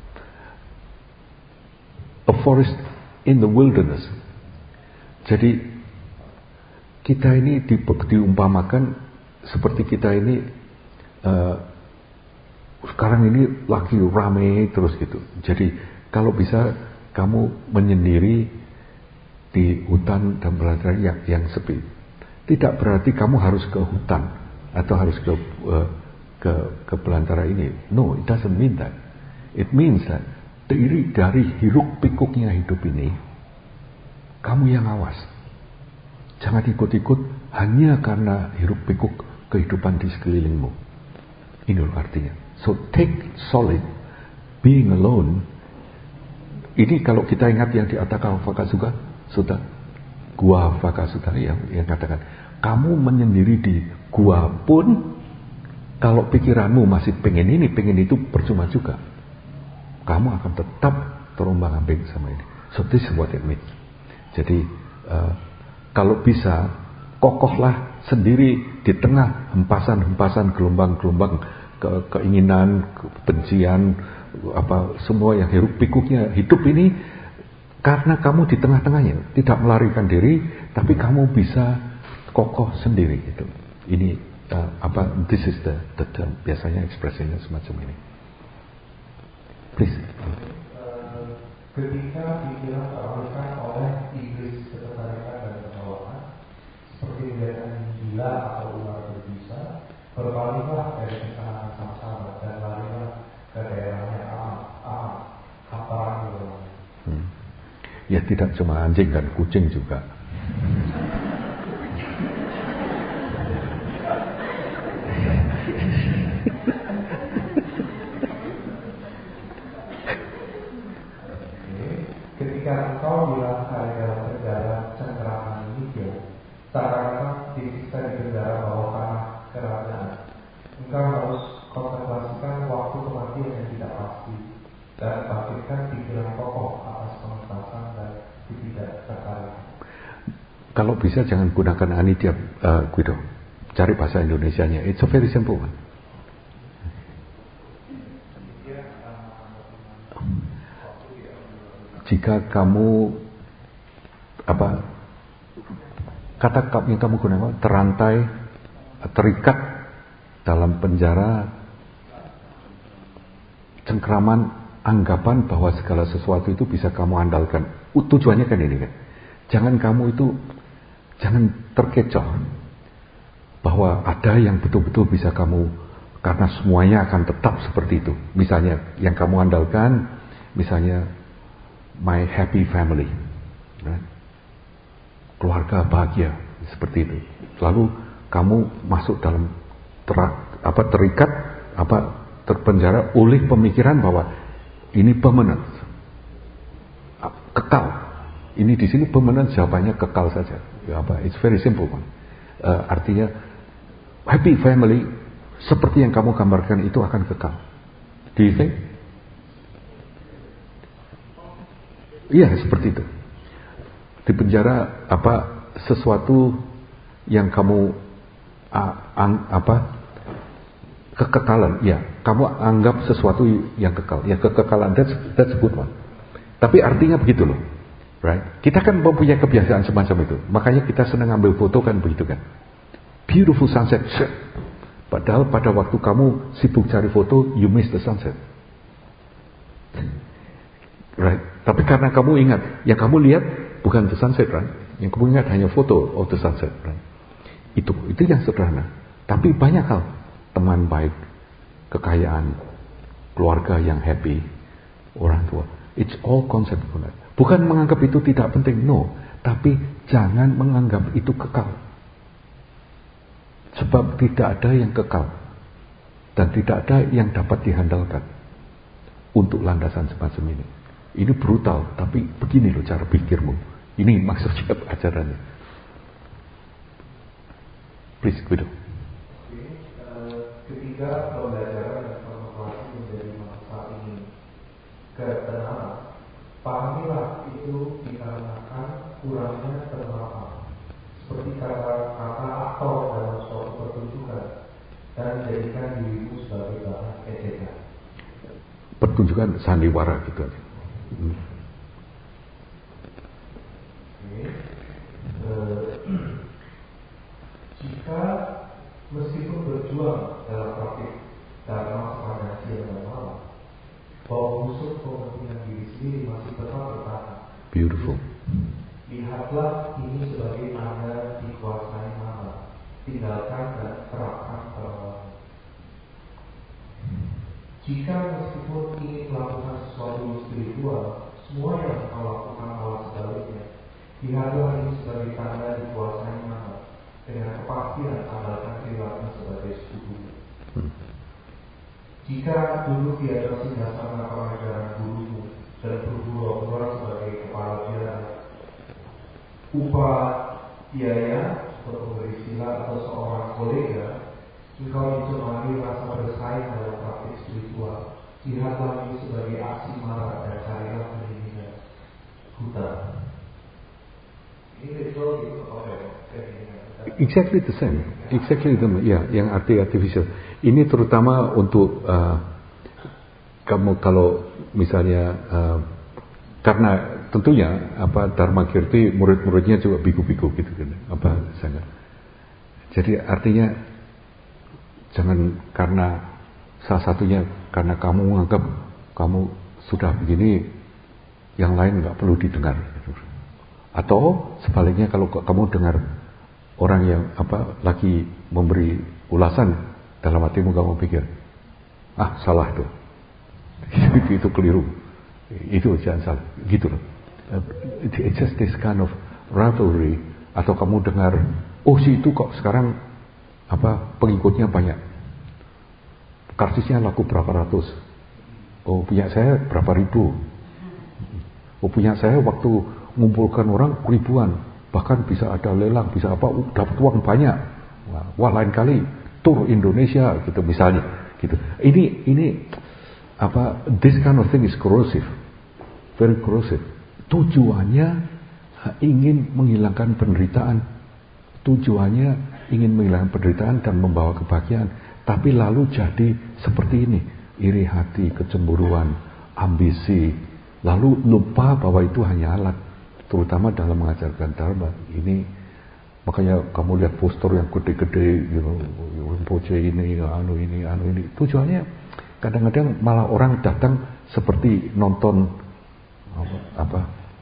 a forest in the wilderness. Jadi kita ini di, diumpamakan seperti kita ini uh, sekarang ini lagi rame terus gitu. Jadi kalau bisa kamu menyendiri di hutan dan belantara yang, yang sepi. Tidak berarti kamu harus ke hutan atau harus ke uh, ke ke belantara ini. No, it doesn't mean that. It means that dari dari hiruk pikuknya hidup ini, kamu yang awas. Jangan ikut-ikut hanya karena hiruk pikuk kehidupan di sekelilingmu. Ini artinya. So take solid, being alone. Ini kalau kita ingat yang di Ataka Vakasuga, sudah gua Vakasuga yang yang katakan, kamu menyendiri di gua pun kalau pikiranmu masih pengen ini, pengen itu, percuma juga. Kamu akan tetap terombang-ambing sama ini. So this is what it means. Jadi uh, kalau bisa kokohlah sendiri di tengah hempasan-hempasan, gelombang-gelombang ke, keinginan, kebencian, apa semua yang hiruk pikuknya hidup ini. Karena kamu di tengah-tengahnya, tidak melarikan diri, tapi kamu bisa kokoh sendiri gitu. Ini uh, apa? This is the, the term. Biasanya ekspresinya semacam ini. Please. Uh, ketika pikiran teralihkan oleh iblis ketertarikan dan penolakan, seperti kegiatan gila atau ular berbisa, berpaling,lah dari kesenangan sama-sama dan larilah ke daerahnya aman, aman, hamparan berlalu. Hmm. Ya tidak cuma anjing dan kucing juga. Ketika engkau dilangkai dalam penjara cengkeraman hijau, seakan-akan disiksa di penjara bawah tanah kerajaan, engkau harus kontemplasikan waktu kematian yang tidak pasti dan bangkitkan pikiran kokoh atas pengetasan dan ketidaktertarikan. Kalau bisa jangan gunakan Anitia, uh, Guido. Cari bahasa Indonesianya. It's a very simple one. Jika kamu apa kata yang kamu gunakan terantai, terikat dalam penjara cengkraman anggapan bahwa segala sesuatu itu bisa kamu andalkan. Tujuannya kan ini kan. Jangan kamu itu jangan terkecoh bahwa ada yang betul-betul bisa kamu, karena semuanya akan tetap seperti itu. Misalnya yang kamu andalkan, misalnya my happy family, right? Keluarga bahagia seperti itu. Lalu kamu masuk dalam terak, apa terikat, apa terpenjara oleh pemikiran bahwa ini permanent, kekal. Ini di sini permanent, jawabannya kekal saja. Ya, apa? It's very simple, Bang. Uh, artinya happy family seperti yang kamu gambarkan itu akan kekal. Do you think? Iya, seperti itu. Di penjara apa sesuatu yang kamu uh, ang, apa kekekalan, ya, kamu anggap sesuatu yang kekal. Ya, kekekalan, that's that's a good one. Tapi artinya begitu loh. Right? Kita kan mempunyai kebiasaan semacam itu. Makanya kita senang ambil foto kan begitu kan. Beautiful sunset. Padahal pada waktu kamu sibuk cari foto, you miss the sunset. Right? Tapi karena kamu ingat, yang kamu lihat bukan the sunset, right? Yang kamu ingat hanya foto of the sunset, right? Itu, itu yang sederhana. Tapi banyak hal, teman baik, kekayaan, keluarga yang happy, orang tua. It's all concept. Bukan menganggap itu tidak penting, no. Tapi jangan menganggap itu kekal. Sebab tidak ada yang kekal. Dan tidak ada yang dapat dihandalkan untuk landasan semacam ini. Ini brutal, tapi begini loh cara pikirmu. Ini maksudnya ajarannya. Please, Guido. Ketika pembelajaran dan kontemplasi menjadi masa ini ketenangan, pahamilah itu dikarenakan kurangnya penerapan, seperti kata-kata aktor dalam suatu pertunjukan, dan jadikan dirimu sebagai bahan ejekan. Pertunjukan sandiwara gitu aja. Hmm. Oke. Uh, jika meskipun berjuang dalam praktik dharma sepanjang siang dan malam, bahwa busuk kepentingan diri sendiri masih tetap bertahan. Beautiful. Lihatlah ini sebagai tanda dikuasai malam. Tinggalkan dan terapkan perlawanan. Jika meskipun ingin melakukan sesuatu spiritual, semua yang engkau lakukan malah sebaliknya. Lihatlah ini sebagai tanda dikuasai malam. Dengan kepastian andalkan perilaku sebagai sekutu. Hmm. Jika dulu tiada singgasana pengajaran gurumu dan berbual-bual sebagai kepala biara, upah biaya untuk memberi sila atau seorang kolega, engkau dicemari rasa bersaing dalam praktik spiritual. Lihatlah ini sebagai aksi marah dan carilah keheningan hutan. Ini betul gitu, oke, keheningan. Exactly the same, exactly the same. Ya, yang arti artificial. Ini terutama untuk uh, kamu kalau misalnya uh, karena tentunya apa Dharma Kirti murid-muridnya juga biku-biku gitu kan. Apa sangat. Jadi artinya jangan karena salah satunya karena kamu menganggap kamu sudah begini, yang lain nggak perlu didengar. Gitu. Atau sebaliknya kalau kamu dengar orang yang apa lagi memberi ulasan, dalam hatimu kamu pikir, ah salah tuh, itu, itu keliru, itu jangan salah, gitu loh. It's just this kind of rivalry. Atau kamu dengar, oh si itu kok sekarang apa pengikutnya banyak, karsisnya laku berapa ratus, oh punya saya berapa ribu, oh punya saya waktu mengumpulkan orang ribuan, bahkan bisa ada lelang, bisa apa, dapat uang banyak, wah lain kali tur Indonesia gitu misalnya, gitu. Ini ini apa, this kind of thing is corrosive, very corrosive. Tujuannya ingin menghilangkan penderitaan, tujuannya ingin menghilangkan penderitaan dan membawa kebahagiaan, tapi lalu jadi seperti ini, iri hati, kecemburuan, ambisi, lalu lupa bahwa itu hanya alat, terutama dalam mengajarkan Dharma. Ini makanya kamu lihat poster yang gede-gede, gitu, Rinpoche ini, anu ini, anu ini. Tujuannya kadang-kadang malah orang datang seperti nonton apa, apa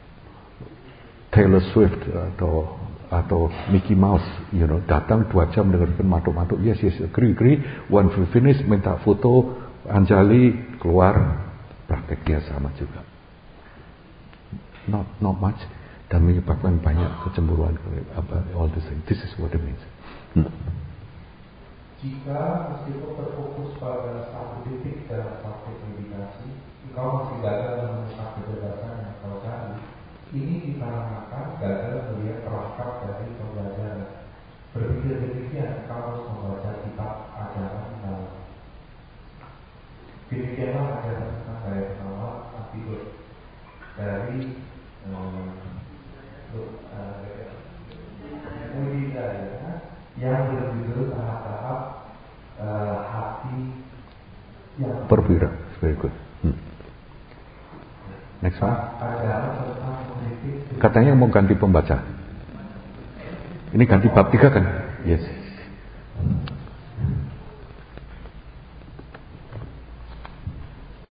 Taylor Swift atau atau Mickey Mouse, you know, datang dua jam dengarkan matuk-matuk, yes yes, agree agree, one finish, minta foto, anjali, keluar, prakteknya sama juga, not not much, dan menyebabkan banyak kecemburuan, apa, all this thing. This is what it means. Hmm. Jika meskipun terfokus pada satu titik dalam praktek meditasi, engkau masih gagal menemukan kebebasan yang kau cari, ini dikarenakan gagal melihat perangkap dari pembelajaran. Berpikir demikian, engkau harus membaca kitab ajaran dalam. Demikianlah ajaran tentang gaya pertama Abidot dari Budidaya yang berjudul tahap-tahap uh, hati yang berbeda. Very good. Hmm. Next one. Katanya mau ganti pembaca. Ini ganti bab tiga kan? Yes.